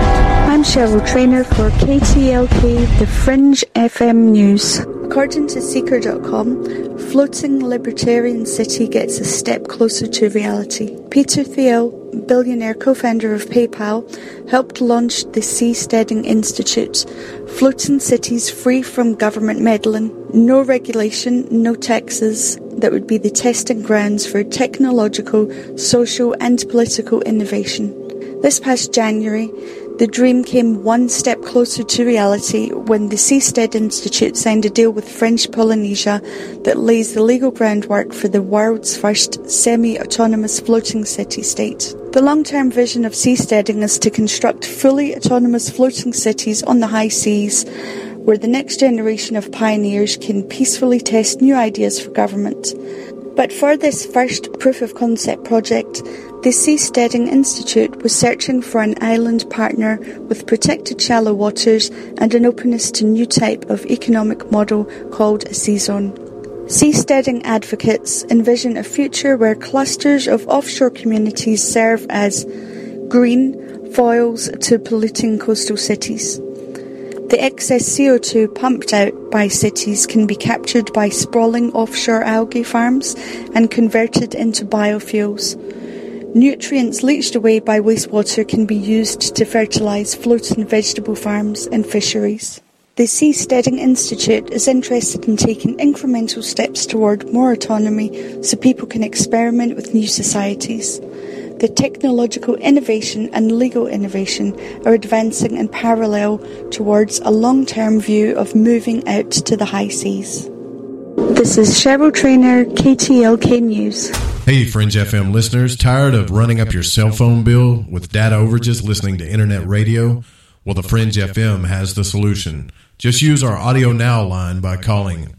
Speaker 9: I'm Cheryl Trainer for KTLK, The Fringe FM News. According to Seeker.com, floating libertarian city gets a step closer to reality. Peter Thiel, billionaire co-founder of PayPal, helped launch the Seasteading Institute. Floating cities free from government meddling, no regulation, no taxes, that would be the testing grounds for technological, social and political innovation. This past January, the dream came one step closer to reality when the Seastead Institute signed a deal with French Polynesia that lays the legal groundwork for the world's first semi-autonomous floating city-state. The long-term vision of seasteading is to construct fully autonomous floating cities on the high seas, where the next generation of pioneers can peacefully test new ideas for government. But for this first proof-of-concept project, the Seasteading Institute was searching for an island partner with protected shallow waters and an openness to new type of economic model called a sea zone. Seasteading advocates envision a future where clusters of offshore communities serve as green foils to polluting coastal cities. The excess CO2 pumped out by cities can be captured by sprawling offshore algae farms and converted into biofuels. Nutrients leached away by wastewater can be used to fertilise floating vegetable farms and fisheries. The Seasteading Institute is interested in taking incremental steps toward more autonomy so people can experiment with new societies. The technological innovation and legal innovation are advancing in parallel towards a long-term view of moving out to the high seas. This is Cheryl Trainer, KTLK News.
Speaker 1: Hey, Fringe FM listeners, tired of running up your cell phone bill with data overages listening to internet radio? Well, the Fringe FM has the solution. Just use our Audio Now line by calling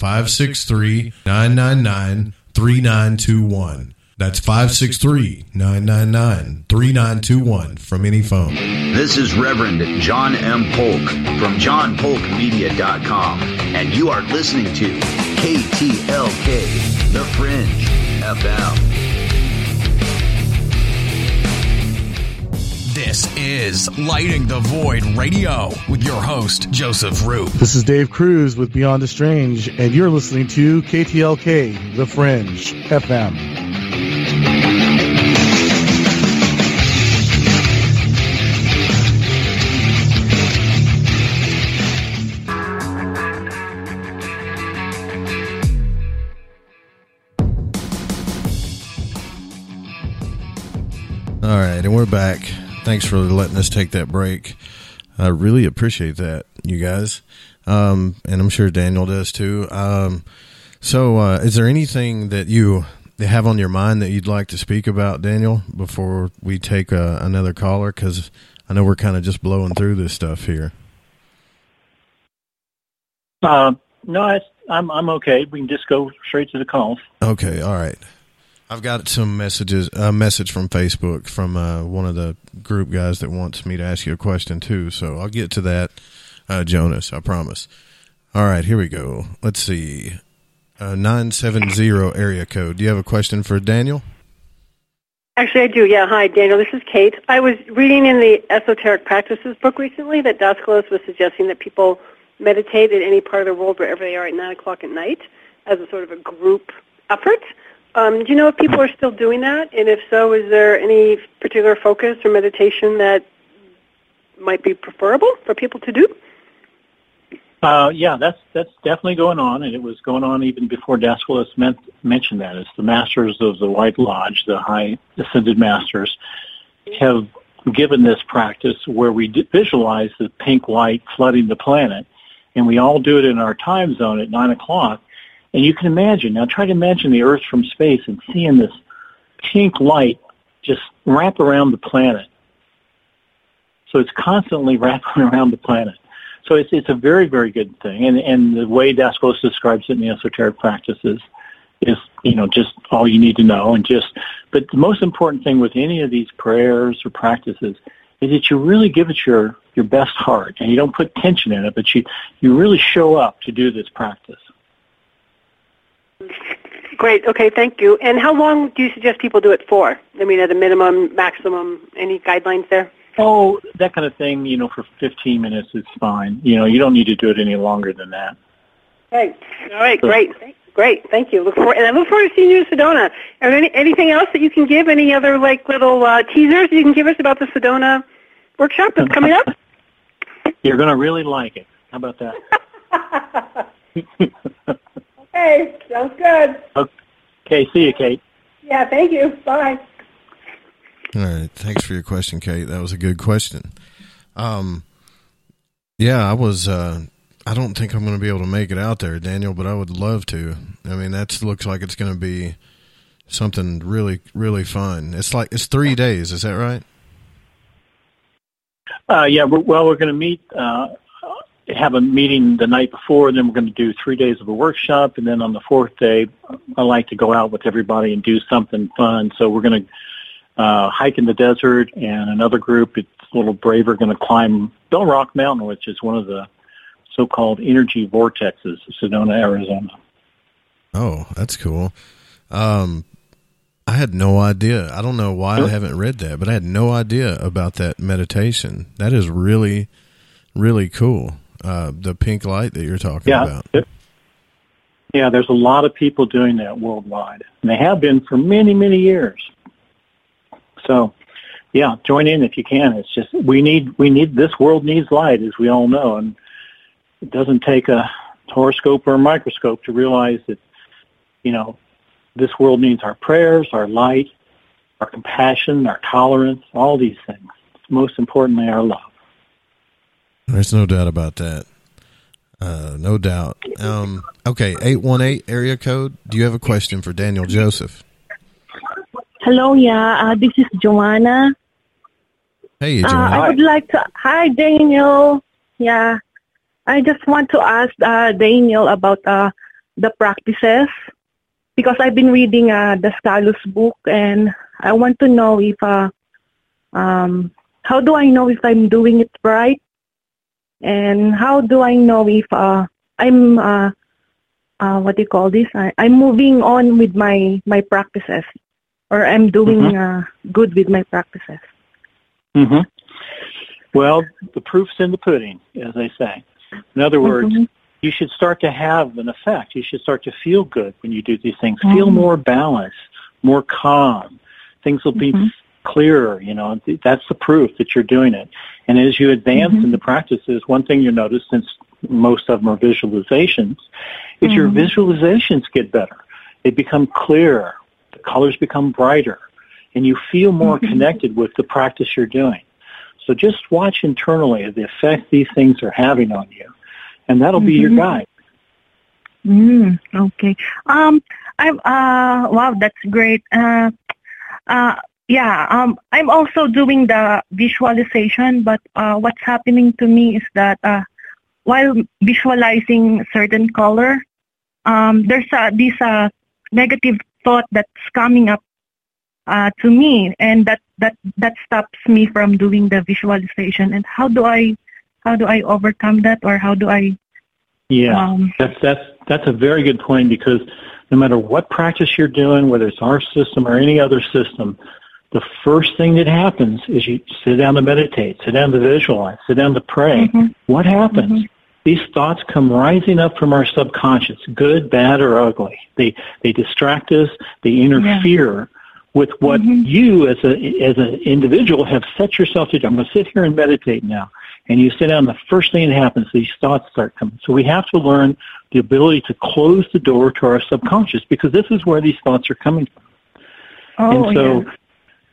Speaker 1: 563-999-3921. That's 563-999-3921 from any phone.
Speaker 10: This is Reverend John M. Polk from johnpolkmedia.com, and you are listening to KTLK, The Fringe FM.
Speaker 7: This is Lighting the Void Radio with your host, Joseph Roop.
Speaker 11: This is Dave Cruz with Beyond the Strange, and you're listening to KTLK, The Fringe FM.
Speaker 1: All right, and we're back. Thanks for letting us take that break. I really appreciate that, you guys. And I'm sure Daniel does too. So is there anything that you have on your mind that you'd like to speak about, Daniel, before we take another caller? Because I know we're kind of just blowing through this stuff here.
Speaker 2: No, I'm okay. We can just go straight to the calls.
Speaker 1: Okay, all right. I've got some messages. A message from Facebook from one of the group guys that wants me to ask you a question too. So I'll get to that, Jonas. I promise. All right, here we go. Let's see. 970 area code. Do you have a question for Daniel?
Speaker 12: Actually, I do. Yeah. Hi, Daniel. This is Kate. I was reading in the Esoteric Practices book recently that Daskalos was suggesting that people meditate in any part of the world wherever they are at 9 o'clock at night as a sort of a group effort. Do you know if people are still doing that? And if so, is there any particular focus or meditation that might be preferable for people to do?
Speaker 2: Yeah, that's definitely going on, and it was going on even before Daskalos mentioned that. It's the masters of the White Lodge, the high ascended masters, have given this practice where we visualize the pink light flooding the planet, and we all do it in our time zone at 9 o'clock. And you can imagine, now try to imagine the Earth from space and seeing this pink light just wrap around the planet. So it's constantly wrapping around the planet. So it's a very, very good thing. And the way Dascalos describes it in the esoteric practices is, just all you need to know. But the most important thing with any of these prayers or practices is that you really give it your best heart, and you don't put tension in it, but you really show up to do this practice.
Speaker 12: Great. Okay, thank you. And how long do you suggest people do it for? I mean, at a minimum, maximum, any guidelines there?
Speaker 2: Oh, that kind of thing, for 15 minutes is fine. You don't need to do it any longer than that.
Speaker 12: Okay. All right, great. Great, thank you. I look forward to seeing you in Sedona. Are there anything else that you can give? Any other little teasers you can give us about the Sedona workshop that's coming up?
Speaker 2: You're going to really like it. How about that?
Speaker 3: Okay, sounds good.
Speaker 2: Okay, see you, Kate.
Speaker 3: Yeah, thank you. Bye.
Speaker 1: All right, thanks for your question, Kate. That was a good question. Yeah, I don't think I'm going to be able to make it out there, Daniel, but I would love to. I mean, that looks like it's going to be something really, really fun. It's 3 days. Is that right?
Speaker 2: Yeah. We're going to meet, have a meeting the night before, then we're going to do 3 days of a workshop, and then on the fourth day, I like to go out with everybody and do something fun. So we're going to hike in the desert, and another group, it's a little braver, going to climb Bell Rock Mountain, which is one of the so-called energy vortexes of Sedona, Arizona.
Speaker 1: Oh, that's cool. I had no idea. I don't know why I haven't read that, but I had no idea about that meditation. That is really, really cool. The pink light that you're talking about.
Speaker 2: Yeah, there's a lot of people doing that worldwide, and they have been for many, many years. So, yeah, join in if you can. It's just this world needs light, as we all know, and it doesn't take a horoscope or a microscope to realize that, this world needs our prayers, our light, our compassion, our tolerance, all these things. Most importantly, our love.
Speaker 1: There's no doubt about that. No doubt. Okay, 818 area code. Do you have a question for Daniel Joseph?
Speaker 13: Hello, this is Joanna.
Speaker 1: Hey, Joanna.
Speaker 13: I would like to... Hi, Daniel. Yeah. I just want to ask Daniel about the practices, because I've been reading the Dascalos book, and I want to know if how do I know if I'm doing it right, and how do I know if I'm what do you call this? I'm moving on with my practices, or I'm doing good with my practices.
Speaker 2: Mm-hmm. Well, the proof's in the pudding, as they say. In other words, you should start to have an effect. You should start to feel good when you do these things. Feel more balanced, more calm. Things will be clearer, That's the proof that you're doing it. And as you advance in the practices, one thing you notice, since most of them are visualizations, is your visualizations get better. They become clearer. The colors become brighter. And you feel more connected with the practice you're doing. So just watch internally the effect these things are having on you, and that'll be your guide.
Speaker 13: Okay. Wow, that's great. I'm also doing the visualization, but what's happening to me is that while visualizing certain color, there's this negative thought that's coming up to me, and that stops me from doing the visualization. And how do I overcome that, or how do I? Yeah,
Speaker 2: that's a very good point, because no matter what practice you're doing, whether it's our system or any other system, the first thing that happens is you sit down to meditate, sit down to visualize, sit down to pray. What happens? These thoughts come rising up from our subconscious, good, bad, or ugly. They distract us. They interfere with what you as an individual have set yourself to do. I'm going to sit here and meditate now. And you sit down, the first thing that happens, these thoughts start coming. So we have to learn the ability to close the door to our subconscious, because this is where these thoughts are coming from.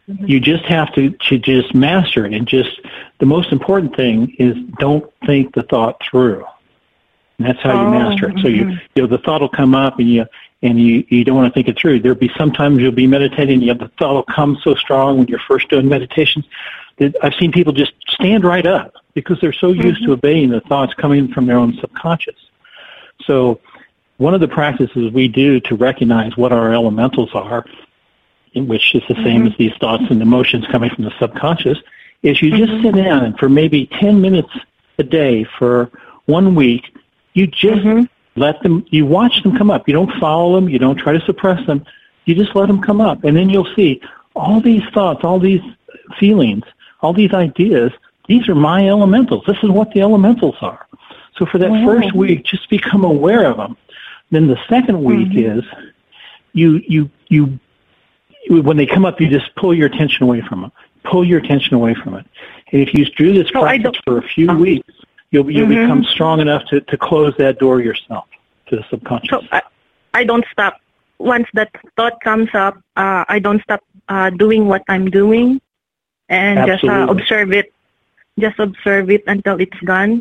Speaker 2: You just have to just master it. And just the most important thing is don't think the thought through. And that's how you master it. So the thought will come up and you don't want to think it through. There'll be sometimes you'll be meditating and the thought will come so strong when you're first doing meditations that I've seen people just stand right up because they're so used to obeying the thoughts coming from their own subconscious. So one of the practices we do to recognize what our elementals are, which is the same as these thoughts and emotions coming from the subconscious, is you just sit down and for maybe 10 minutes a day for 1 week, you just let them, you watch them come up. You don't follow them. You don't try to suppress them. You just let them come up. And then you'll see all these thoughts, all these feelings, all these ideas. These are my elementals. This is what the elementals are. So for that first week, just become aware of them. Then the second week is you when they come up, you just pull your attention away from them. Pull your attention away from it. And if you do this practice for a few weeks, you'll become strong enough to close that door yourself to the subconscious.
Speaker 13: So I don't stop. Once that thought comes up, I don't stop doing what I'm doing and just observe it. Just observe it until it's gone.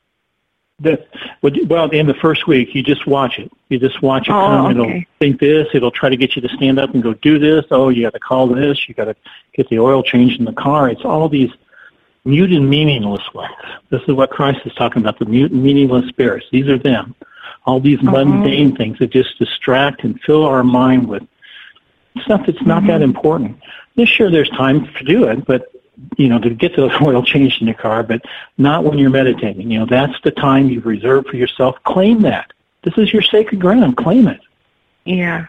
Speaker 2: Well, at the end of the first week, you just watch it. You just watch it come. It'll think this. It'll try to get you to stand up and go do this. Oh, you got to call this. You got to get the oil changed in the car. It's all these mute and meaningless ones. This is what Christ is talking about, the mute and meaningless spirits. These are them. All these mundane things that just distract and fill our mind with stuff that's not that important. Yeah, sure, there's time to do it, but to get the oil changed in your car, but not when you're meditating. That's the time you've reserved for yourself. Claim that. This is your sacred ground. Claim it.
Speaker 13: Yeah.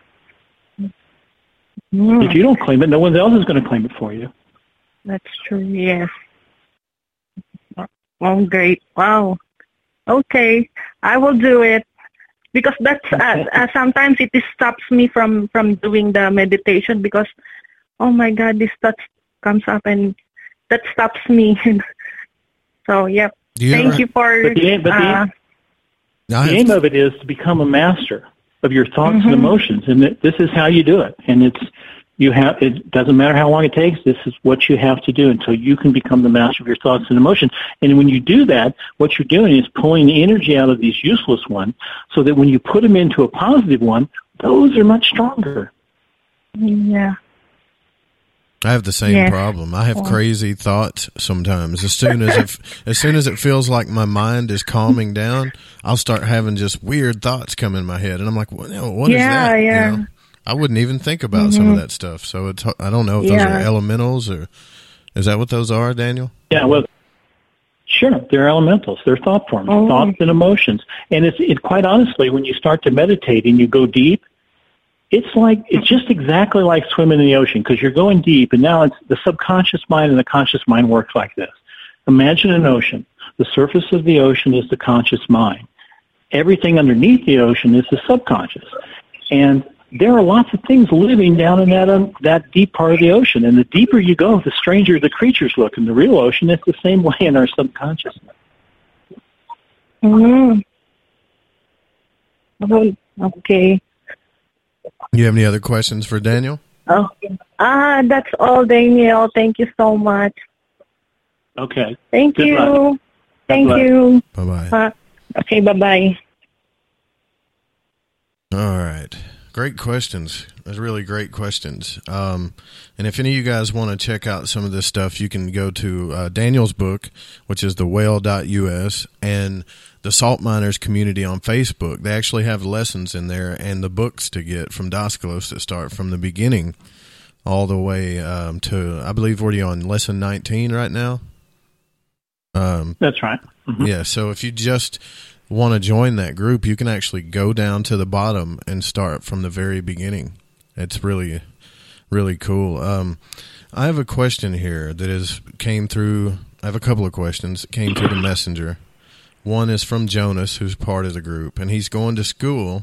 Speaker 2: If you don't claim it, no one else is going to claim it for you.
Speaker 13: That's true, yes. Oh, great. Wow. Okay. I will do it. Because that's sometimes it stops me from doing the meditation because, oh my God, this thought comes up and that stops me. So, yep. Thank you for...
Speaker 2: The aim of it is to become a master of your thoughts and emotions, and this is how you do it. And it doesn't matter how long it takes. This is what you have to do until you can become the master of your thoughts and emotions. And when you do that, what you're doing is pulling the energy out of these useless ones so that when you put them into a positive one, those are much stronger.
Speaker 13: Yeah.
Speaker 1: I have the same problem. I have crazy thoughts sometimes. As soon as it feels like my mind is calming down, I'll start having just weird thoughts come in my head, and I'm like, what is that?
Speaker 13: Yeah.
Speaker 1: I wouldn't even think about some of that stuff. So I don't know if those are elementals or is that what those are, Daniel?
Speaker 2: Yeah, well, sure, they're elementals. They're thought forms, thoughts and emotions. And it's quite honestly, when you start to meditate and you go deep, it's just exactly like swimming in the ocean because you're going deep, and now it's the subconscious mind and the conscious mind works like this. Imagine an ocean. The surface of the ocean is the conscious mind. Everything underneath the ocean is the subconscious. And there are lots of things living down in that deep part of the ocean. And the deeper you go, the stranger the creatures look. In the real ocean, it's the same way in our subconscious.
Speaker 13: Okay.
Speaker 1: You have any other questions for Daniel?
Speaker 13: That's all, Daniel. Thank you so much.
Speaker 2: Okay.
Speaker 13: Thank you.
Speaker 2: Luck.
Speaker 13: Thank you.
Speaker 1: Bye-bye.
Speaker 13: Okay, bye-bye.
Speaker 1: All right. Great questions. Those are really great questions. And if any of you guys want to check out some of this stuff, you can go to Daniel's book, which is thewhale.us, and the Salt Miners community on Facebook. They actually have lessons in there and the books to get from Daskalos that start from the beginning all the way to, I believe, what are you on, lesson 19 right now?
Speaker 2: That's right.
Speaker 1: Yeah, so if you just want to join that group, you can actually go down to the bottom and start from the very beginning. It's really, really cool. I have a question here that came through. I have a couple of questions that came through the messenger. One is from Jonas, who's part of the group, and he's going to school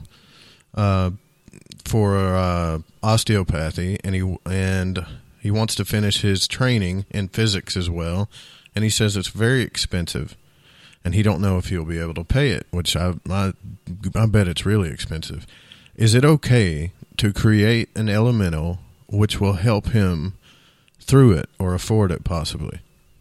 Speaker 1: for osteopathy, and he wants to finish his training in physics as well. And he says it's very expensive, and he don't know if he'll be able to pay it, which I bet it's really expensive. Is it okay to create an elemental which will help him through it or afford it possibly?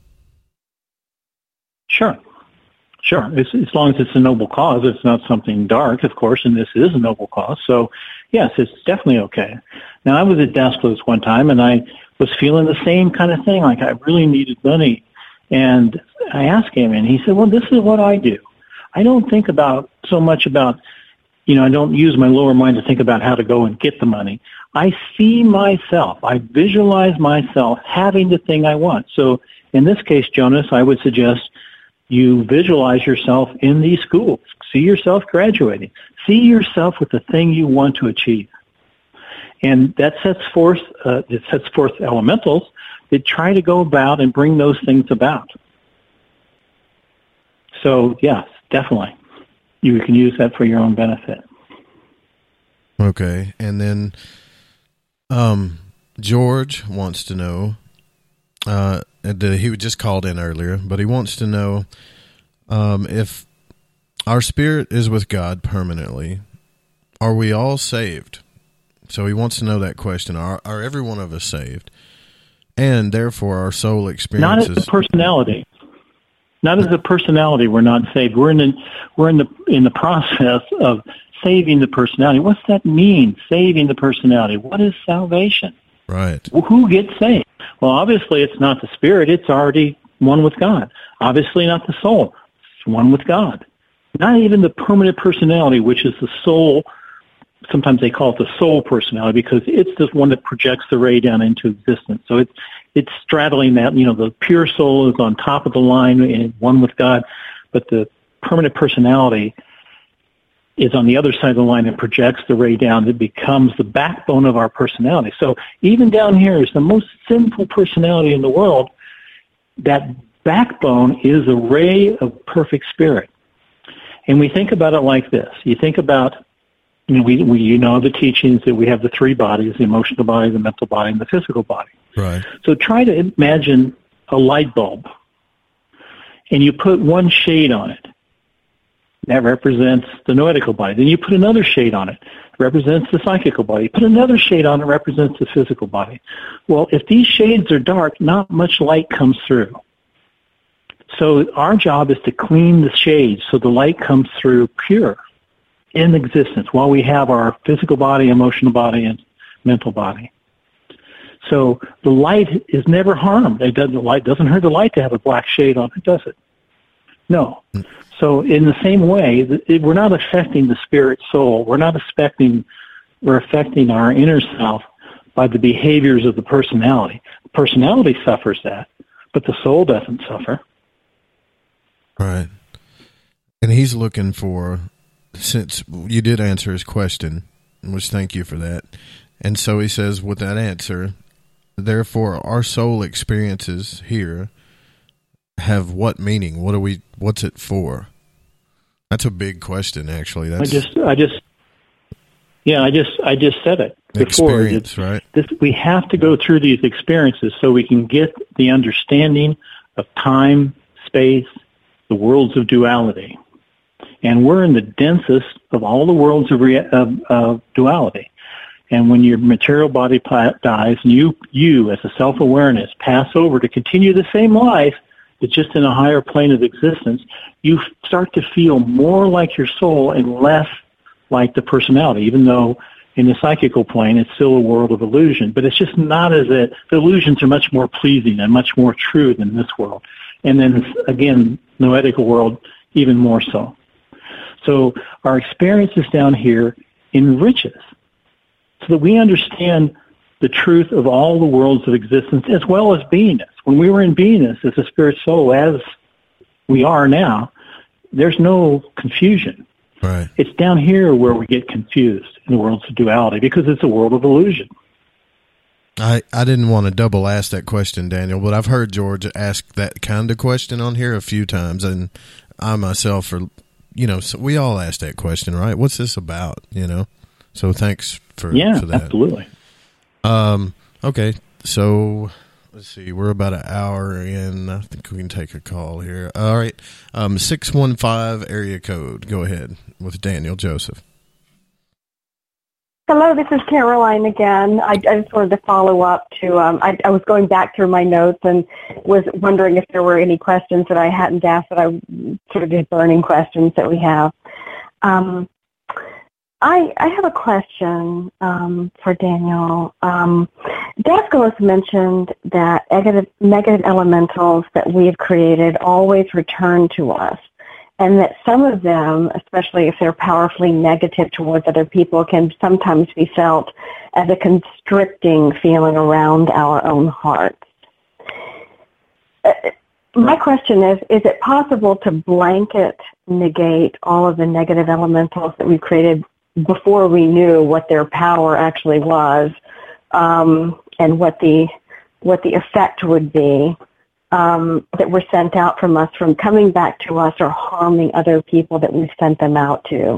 Speaker 2: Sure. As long as it's a noble cause, it's not something dark, of course, and this is a noble cause. So, yes, it's definitely okay. Now, I was at Dasclose one time, and I was feeling the same kind of thing, like I really needed money. And I asked him, and he said, well, this is what I do. I don't think so much about, I don't use my lower mind to think about how to go and get the money. I see myself, I visualize myself having the thing I want. So in this case, Jonas, I would suggest you visualize yourself in these schools. See yourself graduating. See yourself with the thing you want to achieve. And that sets forth elementals that try to go about and bring those things about. So, yes, definitely. You can use that for your own benefit.
Speaker 1: Okay. And then George wants to know, he just called in earlier, but he wants to know if our spirit is with God permanently, are we all saved? So he wants to know that question. Are every one of us saved? And therefore our soul experiences...
Speaker 2: Not as a personality. Not as a personality we're not saved. We're in the process of saving the personality. What's that mean, saving the personality? What is salvation?
Speaker 1: Right.
Speaker 2: Who gets saved? Well, obviously it's not the spirit. It's already one with God. Obviously not the soul. It's one with God. Not even the permanent personality, which is the soul. Sometimes they call it the soul personality because it's the one that projects the ray down into existence. So it's straddling that. The pure soul is on top of the line and one with God, but the permanent personality is on the other side of the line and projects the ray down. It becomes the backbone of our personality. So even down here is the most sinful personality in the world. That backbone is a ray of perfect spirit. And we think about it like this. You think about, we know the teachings that we have the three bodies, the emotional body, the mental body, and the physical body.
Speaker 1: Right.
Speaker 2: So try to imagine a light bulb, and you put one shade on it. That represents the noetical body. Then you put another shade on it. It represents the psychical body. You put another shade on it, represents the physical body. Well, if these shades are dark, not much light comes through. So our job is to clean the shades so the light comes through pure in existence while we have our physical body, emotional body, and mental body. So the light is never harmed. The light doesn't hurt the light to have a black shade on it, does it? No. So in the same way, we're not affecting the spirit soul. We're affecting our inner self by the behaviors of the personality. The personality suffers that, but the soul doesn't suffer.
Speaker 1: Right. And he's looking for, since you did answer his question, which thank you for that. And so he says, with that answer, therefore our soul experiences here have what meaning? What's it for? That's a big question, actually. I just said it before. Experience, right?
Speaker 2: We have to go through these experiences so we can get the understanding of time, space, the worlds of duality. And we're in the densest of all the worlds of duality. And when your material body dies, and you as a self-awareness pass over to continue the same life, but just in a higher plane of existence, you start to feel more like your soul and less like the personality, even though in the psychical plane it's still a world of illusion. But it's just not the illusions are much more pleasing and much more true than this world. And then, again, noetical world, even more so. So our experiences down here enrich us so that we understand the truth of all the worlds of existence as well as beingness. When we were in beingness as a spirit soul, as we are now, there's no confusion.
Speaker 1: Right.
Speaker 2: It's down here where we get confused in the worlds of duality because it's a world of illusion.
Speaker 1: I didn't want to double ask that question, Daniel, but I've heard George ask that kind of question on here a few times, and I myself so we all ask that question, right? What's this about, So thanks for that.
Speaker 2: Absolutely.
Speaker 1: Okay, so let's see. We're about an hour in. I think we can take a call here. All right, 615 area code. Go ahead with Daniel Joseph.
Speaker 6: Hello, this is Caroline again. I just wanted to follow up to, I was going back through my notes and was wondering if there were any questions that I hadn't asked, that I sort of did burning questions that we have. I have a question for Daniel. Daskalos mentioned that negative elementals that we have created always return to us, and that some of them, especially if they're powerfully negative towards other people, can sometimes be felt as a constricting feeling around our own hearts. My question is it possible to blanket negate all of the negative elementals that we created before we knew what their power actually was, and what the effect would be, that were sent out from us, from coming back to us or harming other people that we've sent them out to?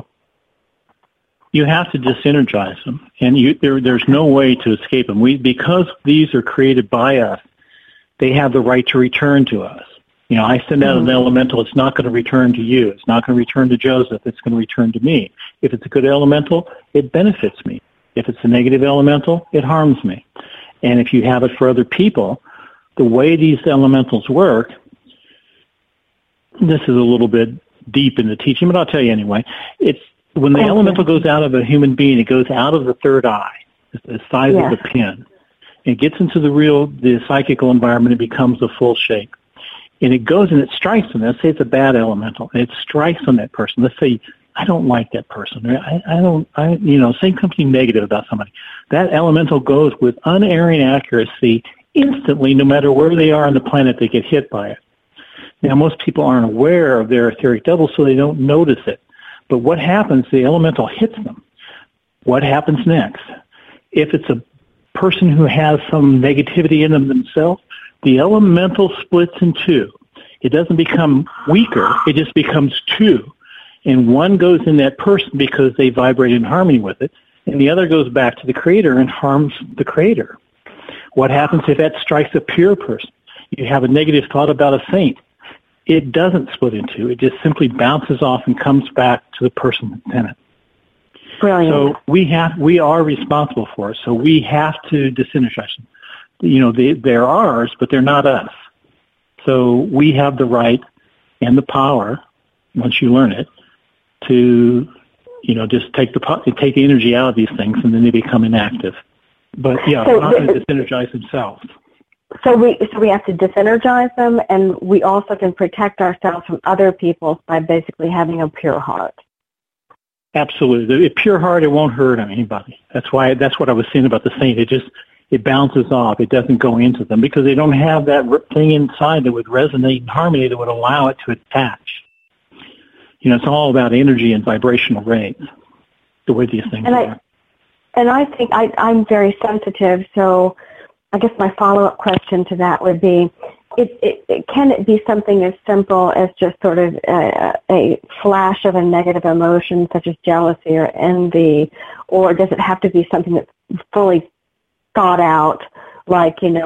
Speaker 2: You have to disenergize them, and there's no way to escape them. Because these are created by us, they have the right to return to us. You know, I send out an elemental, it's not going to return to you. It's not going to return to Joseph. It's going to return to me. If it's a good elemental, it benefits me. If it's a negative elemental, it harms me. And if you have it for other people, the way these elementals work, this is a little bit deep in the teaching, but I'll tell you anyway. It's when the elemental goes out of a human being, it goes out of the third eye, the size of the pin. It gets into the psychical environment, it becomes a full shape. And it goes and it strikes them. Let's say it's a bad elemental, and it strikes on that person. Let's say, I don't like that person. Say something negative about somebody. That elemental goes with unerring accuracy instantly, no matter where they are on the planet, they get hit by it. Now, most people aren't aware of their etheric double, so they don't notice it. But what happens, the elemental hits them. What happens next? If it's a person who has some negativity in them themselves, the elemental splits in two. It doesn't become weaker, it just becomes two. And one goes in that person because they vibrate in harmony with it, and the other goes back to the Creator and harms the Creator. What happens if that strikes a pure person? You have a negative thought about a saint. It doesn't split in two. It just simply bounces off and comes back to the person that's in it.
Speaker 6: Brilliant.
Speaker 2: So we are responsible for it, so we have to disenergize them. You know, they're ours, but they're not us. So we have the right and the power, once you learn it, to, just take the energy out of these things, and then they become inactive. But they're not going to disenergize themselves.
Speaker 6: So we have to disenergize them, and we also can protect ourselves from other people by basically having a pure heart.
Speaker 2: Absolutely. A pure heart, it won't hurt anybody. That's what I was saying about the saint. It bounces off. It doesn't go into them because they don't have that thing inside that would resonate in harmony that would allow it to attach. It's all about energy and vibrational rates, the way these things are.
Speaker 6: And I think I'm very sensitive, so I guess my follow-up question to that would be, can it be something as simple as just sort of a flash of a negative emotion such as jealousy or envy, or does it have to be something that's fully thought out, like an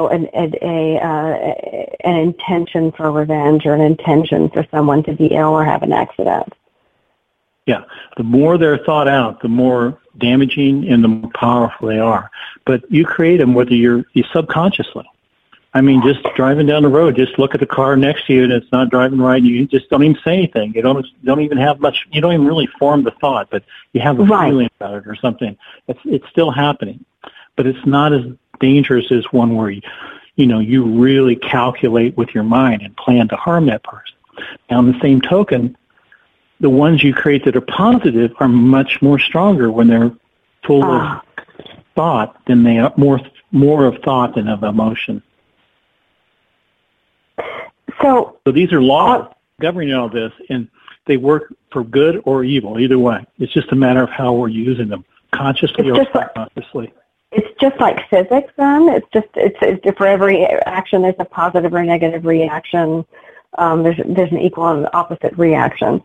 Speaker 6: intention for revenge or an intention for someone to be ill or have an accident?
Speaker 2: Yeah, the more they're thought out, the more damaging and the more powerful they are. But you create them whether you're subconsciously. Just driving down the road, just look at the car next to you and it's not driving right, and you just don't even say anything. You don't even have much. You don't even really form the thought, but you have a feeling about it or something. It's still happening. But it's not as dangerous as one where you really calculate with your mind and plan to harm that person. Now, on the same token, the ones you create that are positive are much more stronger when they're full of thought than they are more of thought than of emotion.
Speaker 6: So
Speaker 2: these are laws governing all this, and they work for good or evil, either way. It's just a matter of how we're using them, consciously or subconsciously.
Speaker 6: It's just like physics, then. It's for every action, there's a positive or negative reaction. There's an equal and opposite reaction,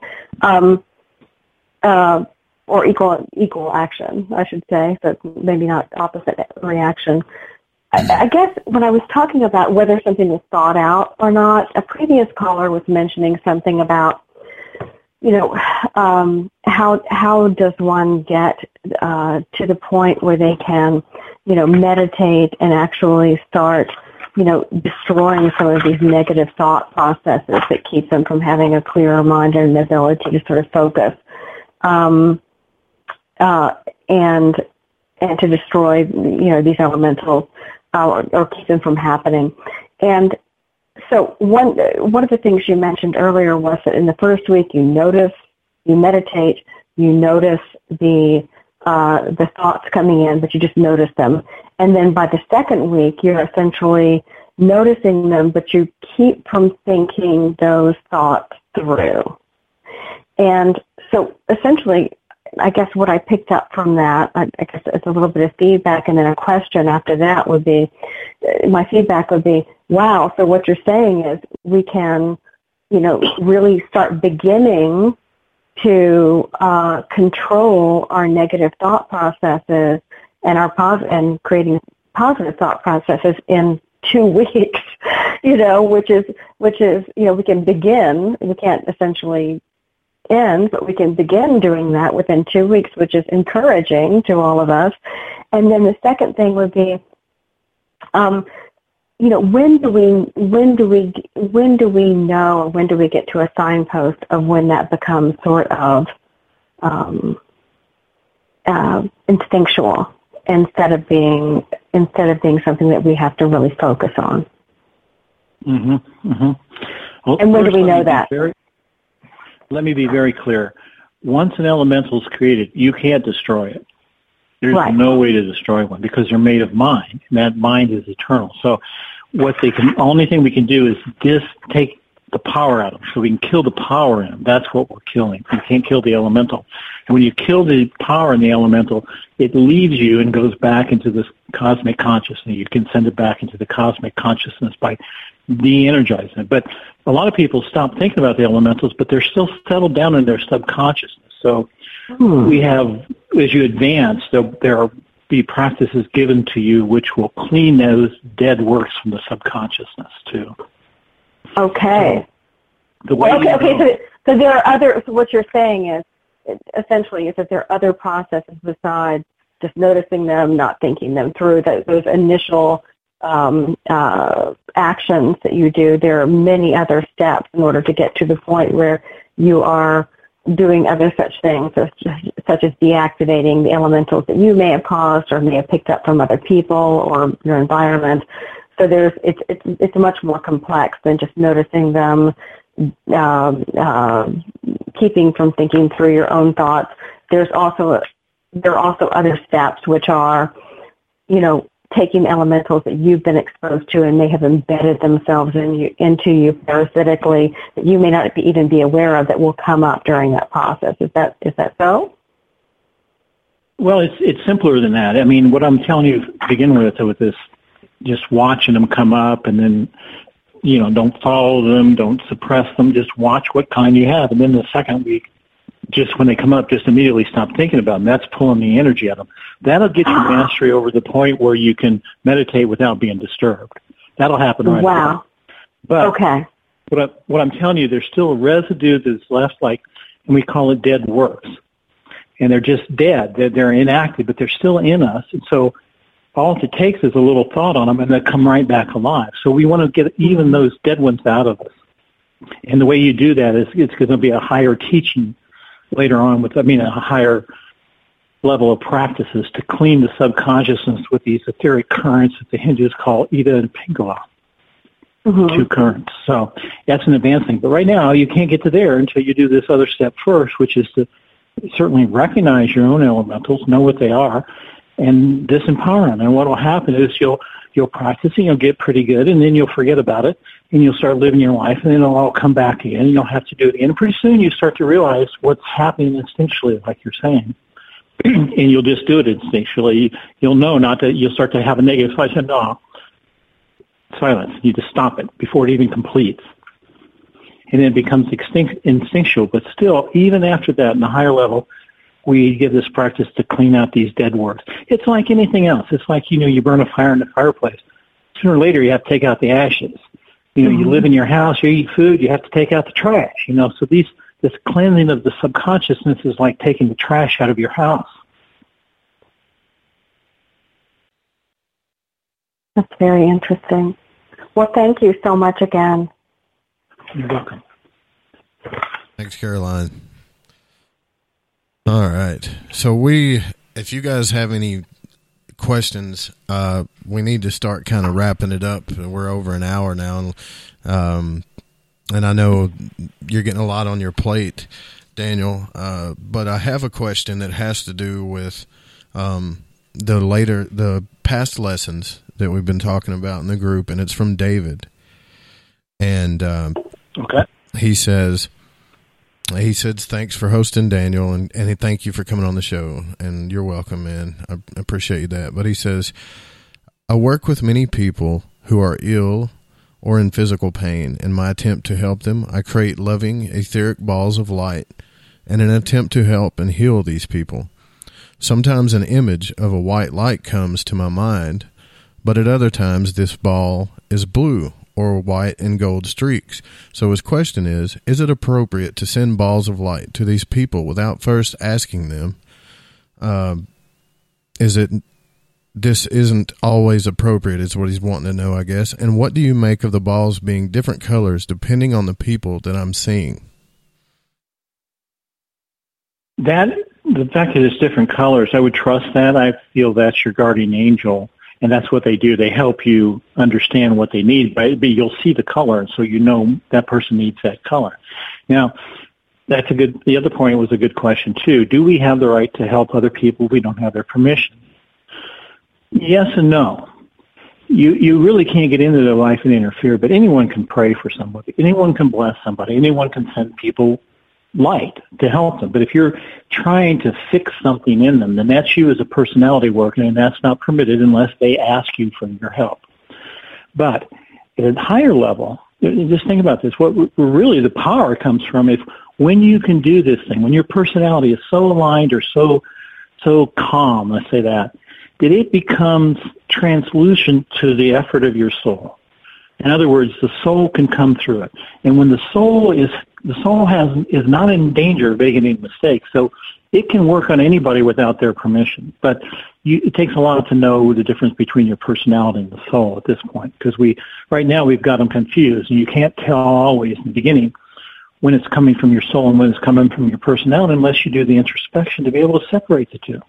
Speaker 6: or equal action, I should say, but maybe not opposite reaction. I guess when I was talking about whether something was thought out or not, a previous caller was mentioning something about how does one get to the point where they can, meditate and actually start, destroying some of these negative thought processes that keep them from having a clearer mind and the ability to sort of focus, and to destroy, these elementals, or keep them from happening. And so one of the things you mentioned earlier was that in the first week you meditate, you notice the thoughts coming in, but you just notice them. And then by the second week, you're essentially noticing them, but you keep from thinking those thoughts through. And so essentially, I guess what I picked up from that, I guess it's a little bit of feedback, and then a question after that would be, my feedback would be, wow, so what you're saying is we can, really start beginning to control our negative thought processes and and creating positive thought processes in 2 weeks, which is, we can begin, we can't essentially end, but we can begin doing that within 2 weeks, which is encouraging to all of us. And then the second thing would be, when do we know, or when do we get to a signpost of when that becomes sort of instinctual instead of being something that we have to really focus on?
Speaker 2: Mm-hmm. Mm-hmm. Well,
Speaker 6: and when do we know that?
Speaker 2: Let me be very clear. Once an elemental is created, you can't destroy it. There's no way to destroy one because they're made of mind, and that mind is eternal. So only thing we can do is just take the power out of them, so we can kill the power in them. That's what we're killing. You can't kill the elemental. And when you kill the power in the elemental, it leaves you and goes back into this cosmic consciousness. You can send it back into the cosmic consciousness by de-energizing it. But a lot of people stop thinking about the elementals, but they're still settled down in their subconsciousness. So we have, as you advance, there will be practices given to you which will clean those dead works from the subconsciousness too.
Speaker 6: Okay.
Speaker 2: So
Speaker 6: So there are other. So what you're saying is, essentially, is that there are other processes besides just noticing them, not thinking them through. Those initial actions that you do. There are many other steps in order to get to the point where you are doing other such things, such as deactivating the elementals that you may have caused or may have picked up from other people or your environment. So it's much more complex than just noticing them, keeping from thinking through your own thoughts. There are also other steps which are, taking elementals that you've been exposed to and may have embedded themselves into you parasitically that you may not even be aware of that will come up during that process. Is that so?
Speaker 2: Well, it's simpler than that. I mean, what I'm telling you to begin with this, just watching them come up and then, don't follow them, don't suppress them, just watch what kind you have. And then the second week, just when they come up, just immediately stop thinking about them. That's pulling the energy out of them. That'll get you mastery over the point where you can meditate without being disturbed. That'll happen right away.
Speaker 6: Wow.
Speaker 2: But
Speaker 6: okay.
Speaker 2: What I'm telling you, there's still a residue that's left, and we call it dead works. And they're just dead. They're inactive, but they're still in us. And so all it takes is a little thought on them, and they come right back alive. So we want to get even those dead ones out of us. And the way you do that is it's going to be a higher teaching later on a higher level of practices to clean the subconsciousness with these etheric currents that the Hindus call Ida and Pingala, 2 currents. So that's an advanced thing. But right now, you can't get to there until you do this other step first, which is to certainly recognize your own elementals, know what they are, and disempower them. And what will happen is you'll practice and you'll get pretty good, and then you'll forget about it, and you'll start living your life, and then it'll all come back again, and you'll have to do it again. And pretty soon you start to realize what's happening instinctually, like you're saying. And you'll just do it instinctually. You'll know not that you'll start to have a negative thought. No, silence. You just stop it before it even completes. And then it becomes instinctual. But still, even after that, in the higher level, we give this practice to clean out these dead works. It's like anything else. It's like, you burn a fire in the fireplace. Sooner or later, you have to take out the ashes. You live in your house, you eat food, you have to take out the trash. So these this cleansing of the subconsciousness is like taking the trash out of your house.
Speaker 6: That's very interesting. Well, thank you so much again.
Speaker 2: You're welcome.
Speaker 1: Thanks, Caroline. All right. So if you guys have any questions, we need to start kind of wrapping it up. We're over an hour now. And I know you're getting a lot on your plate, Daniel, but I have a question that has to do with the past lessons that we've been talking about in the group, and it's from David. And
Speaker 2: okay,
Speaker 1: he says, thanks for hosting, Daniel, and thank you for coming on the show, and you're welcome, man. I appreciate that. But he says, I work with many people who are ill or in physical pain. In my attempt to help them, I create loving, etheric balls of light in an attempt to help and heal these people. Sometimes an image of a white light comes to my mind, but at other times this ball is blue or white and gold streaks. So his question is it appropriate to send balls of light to these people without first asking them? This isn't always appropriate is what he's wanting to know, I guess. And what do you make of the balls being different colors depending on the people that I'm seeing?
Speaker 2: The fact that it's different colors, I would trust that. I feel that's your guardian angel, and that's what they do. They help you understand what they need, but you'll see the color, so you know that person needs that color. Now, the other point was a good question, too. Do we have the right to help other people if we don't have their permission? Yes and no. You really can't get into their life and interfere, but anyone can pray for somebody. Anyone can bless somebody. Anyone can send people light to help them. But if you're trying to fix something in them, then that's you as a personality worker, and that's not permitted unless they ask you for your help. But at a higher level, just think about this. What really the power comes from is when you can do this thing, when your personality is so aligned or so calm, let's say that it becomes translucent to the effort of your soul. In other words, the soul can come through it. And when the soul is not in danger of making any mistakes, so it can work on anybody without their permission. But it takes a lot to know the difference between your personality and the soul at this point, because right now we've got them confused, and you can't tell always in the beginning when it's coming from your soul and when it's coming from your personality unless you do the introspection to be able to separate the two.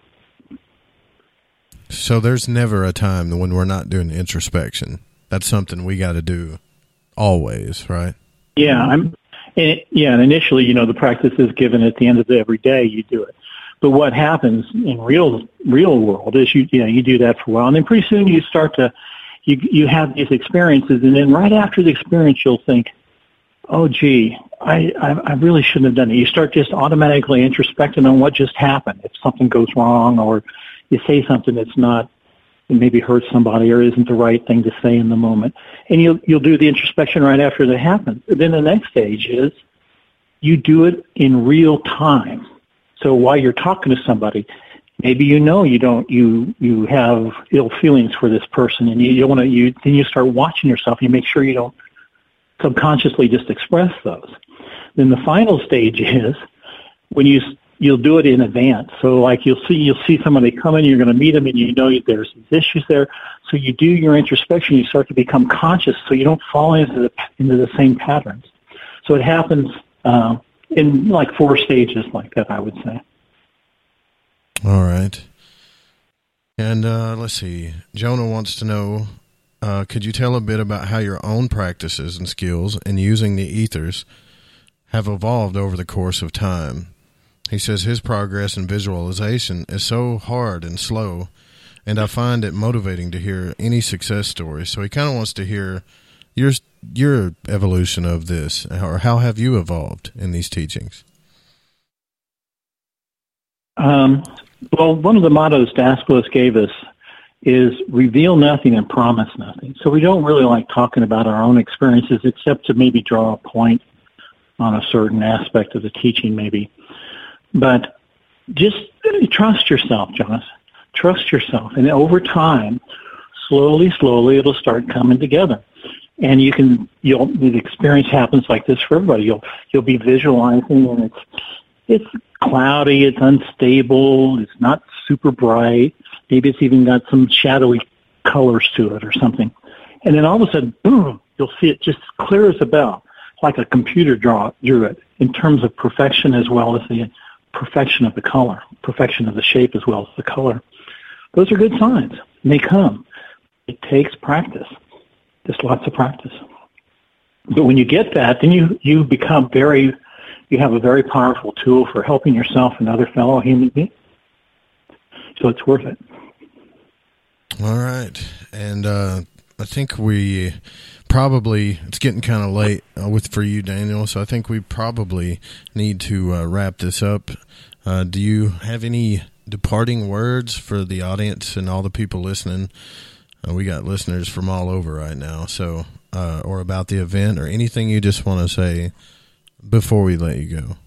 Speaker 1: So there's never a time when we're not doing introspection. That's something we got to do always, right?
Speaker 2: Yeah, and initially, the practice is given at the end of every day. You do it, but what happens in real world is you do that for a while, and then pretty soon you start to you have these experiences, and then right after the experience, you'll think, "Oh, gee, I really shouldn't have done it." You start just automatically introspecting on what just happened. If something goes wrong, or you say something that's not. It maybe hurts somebody or isn't the right thing to say in the moment. And you'll do the introspection right after that happens. Then the next stage is you do it in real time. So while you're talking to somebody, maybe you have ill feelings for this person, and then you start watching yourself. You make sure you don't subconsciously just express those. Then the final stage is when you'll do it in advance. So like you'll see somebody coming, you're going to meet them, and you know there's issues there. So you do your introspection, you start to become conscious so you don't fall into the same patterns. So it happens in like 4 stages like that, I would say.
Speaker 1: All right. And let's see. Jonah wants to know, could you tell a bit about how your own practices and skills in using the ethers have evolved over the course of time? He says his progress in visualization is so hard and slow, and I find it motivating to hear any success story. So he kind of wants to hear your evolution of this, or how have you evolved in these teachings?
Speaker 2: Well, one of the mottos Dascalos gave us is reveal nothing and promise nothing. So we don't really like talking about our own experiences except to maybe draw a point on a certain aspect of the teaching maybe. But just trust yourself, Jonas. Trust yourself. And over time, slowly, it'll start coming together. And the experience happens like this for everybody. You'll be visualizing, and it's cloudy, it's unstable, it's not super bright. Maybe it's even got some shadowy colors to it or something. And then all of a sudden, boom, you'll see it just clear as a bell, like a computer drew it, in terms of perfection as well as the perfection of the color, perfection of the shape as well as the color. Those are good signs, and they come. It takes practice, just lots of practice. But when you get that, then you become you have a very powerful tool for helping yourself and other fellow human beings. So it's worth it.
Speaker 1: All right. And I think we probably, it's getting kind of late for you, Daniel, so I think we probably need to wrap this up. Do you have any departing words for the audience and all the people listening? We got listeners from all over right now, so or about the event or anything you just want to say before we let you go.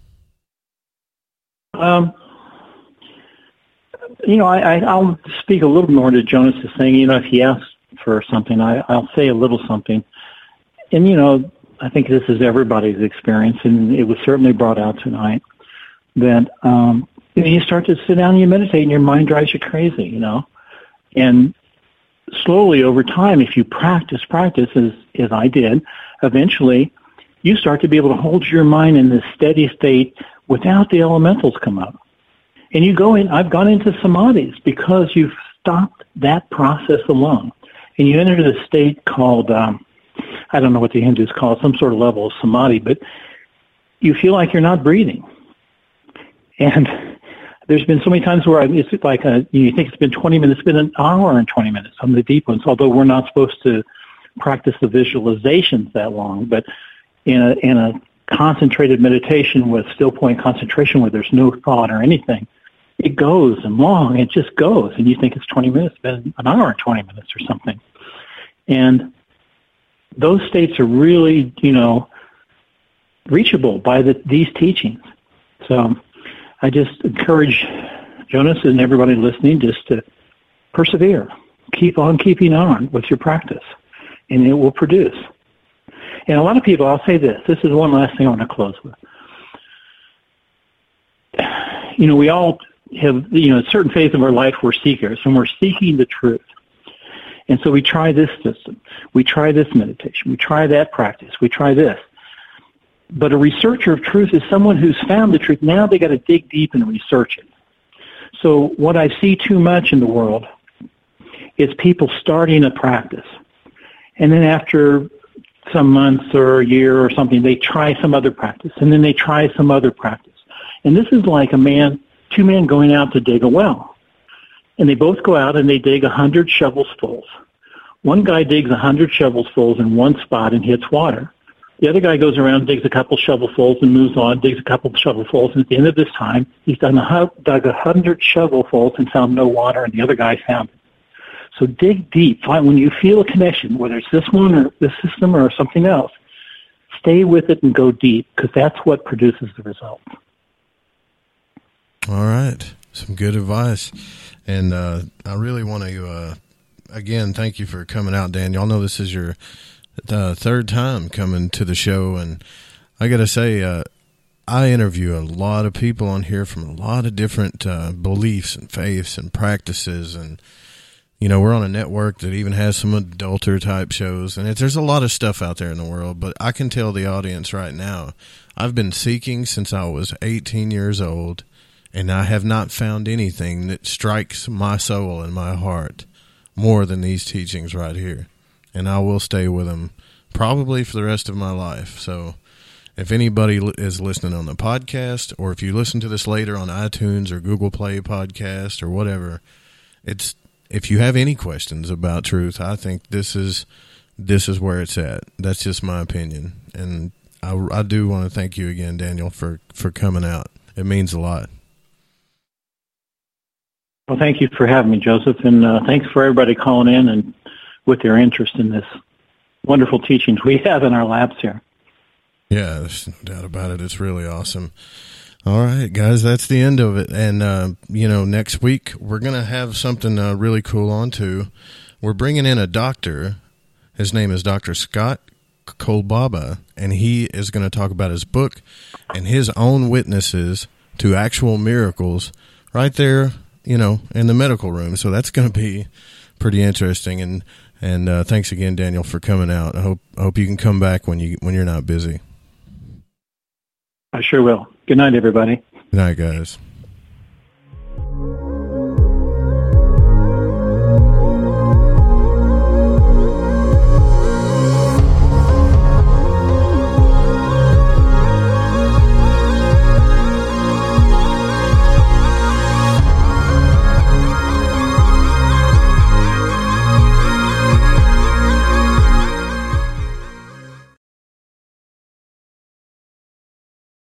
Speaker 2: I'll speak a little more to Jonas's thing. If he asks for something, I'll say a little something. And, I think this is everybody's experience, and it was certainly brought out tonight, that you start to sit down and you meditate and your mind drives you crazy, And slowly over time, if you practice as I did, eventually you start to be able to hold your mind in this steady state without the elementals come up. And you go in, I've gone into samadhis because you've stopped that process alone. And you enter the state called, I don't know what the Hindus call it, some sort of level of samadhi, but you feel like you're not breathing. And there's been so many times where it's like you think it's been 20 minutes, it's been an hour and 20 minutes on the deep ones, although we're not supposed to practice the visualizations that long. But in a concentrated meditation with still point concentration where there's no thought or anything, it goes and long, it just goes, and you think it's 20 minutes, it's been an hour and 20 minutes or something. And those states are really, reachable by these teachings. So I just encourage Jonas and everybody listening just to persevere. Keep on keeping on with your practice, and it will produce. And a lot of people, I'll say this is one last thing I want to close with. We all have, a certain phase of our life we're seekers, and we're seeking the truth. And so we try this system, we try this meditation, we try that practice, we try this. But a researcher of truth is someone who's found the truth. Now they got to dig deep and research it. So what I see too much in the world is people starting a practice. And then after some months or a year or something, they try some other practice. And then they try some other practice. And this is like two men going out to dig a well. And they both go out and they dig 100 shovelfuls. One guy digs 100 shovelfuls in one spot and hits water. The other guy goes around, digs a couple shovelfuls and moves on, digs a couple shovelfuls, and at the end of this time, he's dug 100 shovelfuls and found no water, and the other guy found it. So dig deep. When you feel a connection, whether it's this one or this system or something else, stay with it and go deep, because that's what produces the result.
Speaker 1: All right. Some good advice. And I really want to, again, thank you for coming out, Daniel. I know this is your third time coming to the show, and I got to say, I interview a lot of people on here from a lot of different beliefs and faiths and practices, and we're on a network that even has some adulterer type shows, and there's a lot of stuff out there in the world. But I can tell the audience right now, I've been seeking since I was 18 years old, and I have not found anything that strikes my soul and my heart more than these teachings right here. And I will stay with them probably for the rest of my life. So if anybody is listening on the podcast, or if you listen to this later on iTunes or Google Play podcast or whatever, if you have any questions about truth, I think this is where it's at. That's just my opinion. And I do want to thank you again, Daniel, for coming out. It means a lot.
Speaker 2: Well, thank you for having me, Joseph, and thanks for everybody calling in and with their interest in this wonderful teachings we have in our labs here.
Speaker 1: Yeah, there's no doubt about it. It's really awesome. All right, guys, that's the end of it. And, next week we're going to have something really cool on, too. We're bringing in a doctor. His name is Dr. Scott Kolbaba, and he is going to talk about his book and his own witnesses to actual miracles right there, in the medical room. So that's going to be pretty interesting. And thanks again, Daniel, for coming out. I hope you can come back when you're not busy.
Speaker 2: I sure will. Good night, everybody.
Speaker 1: Good night, guys.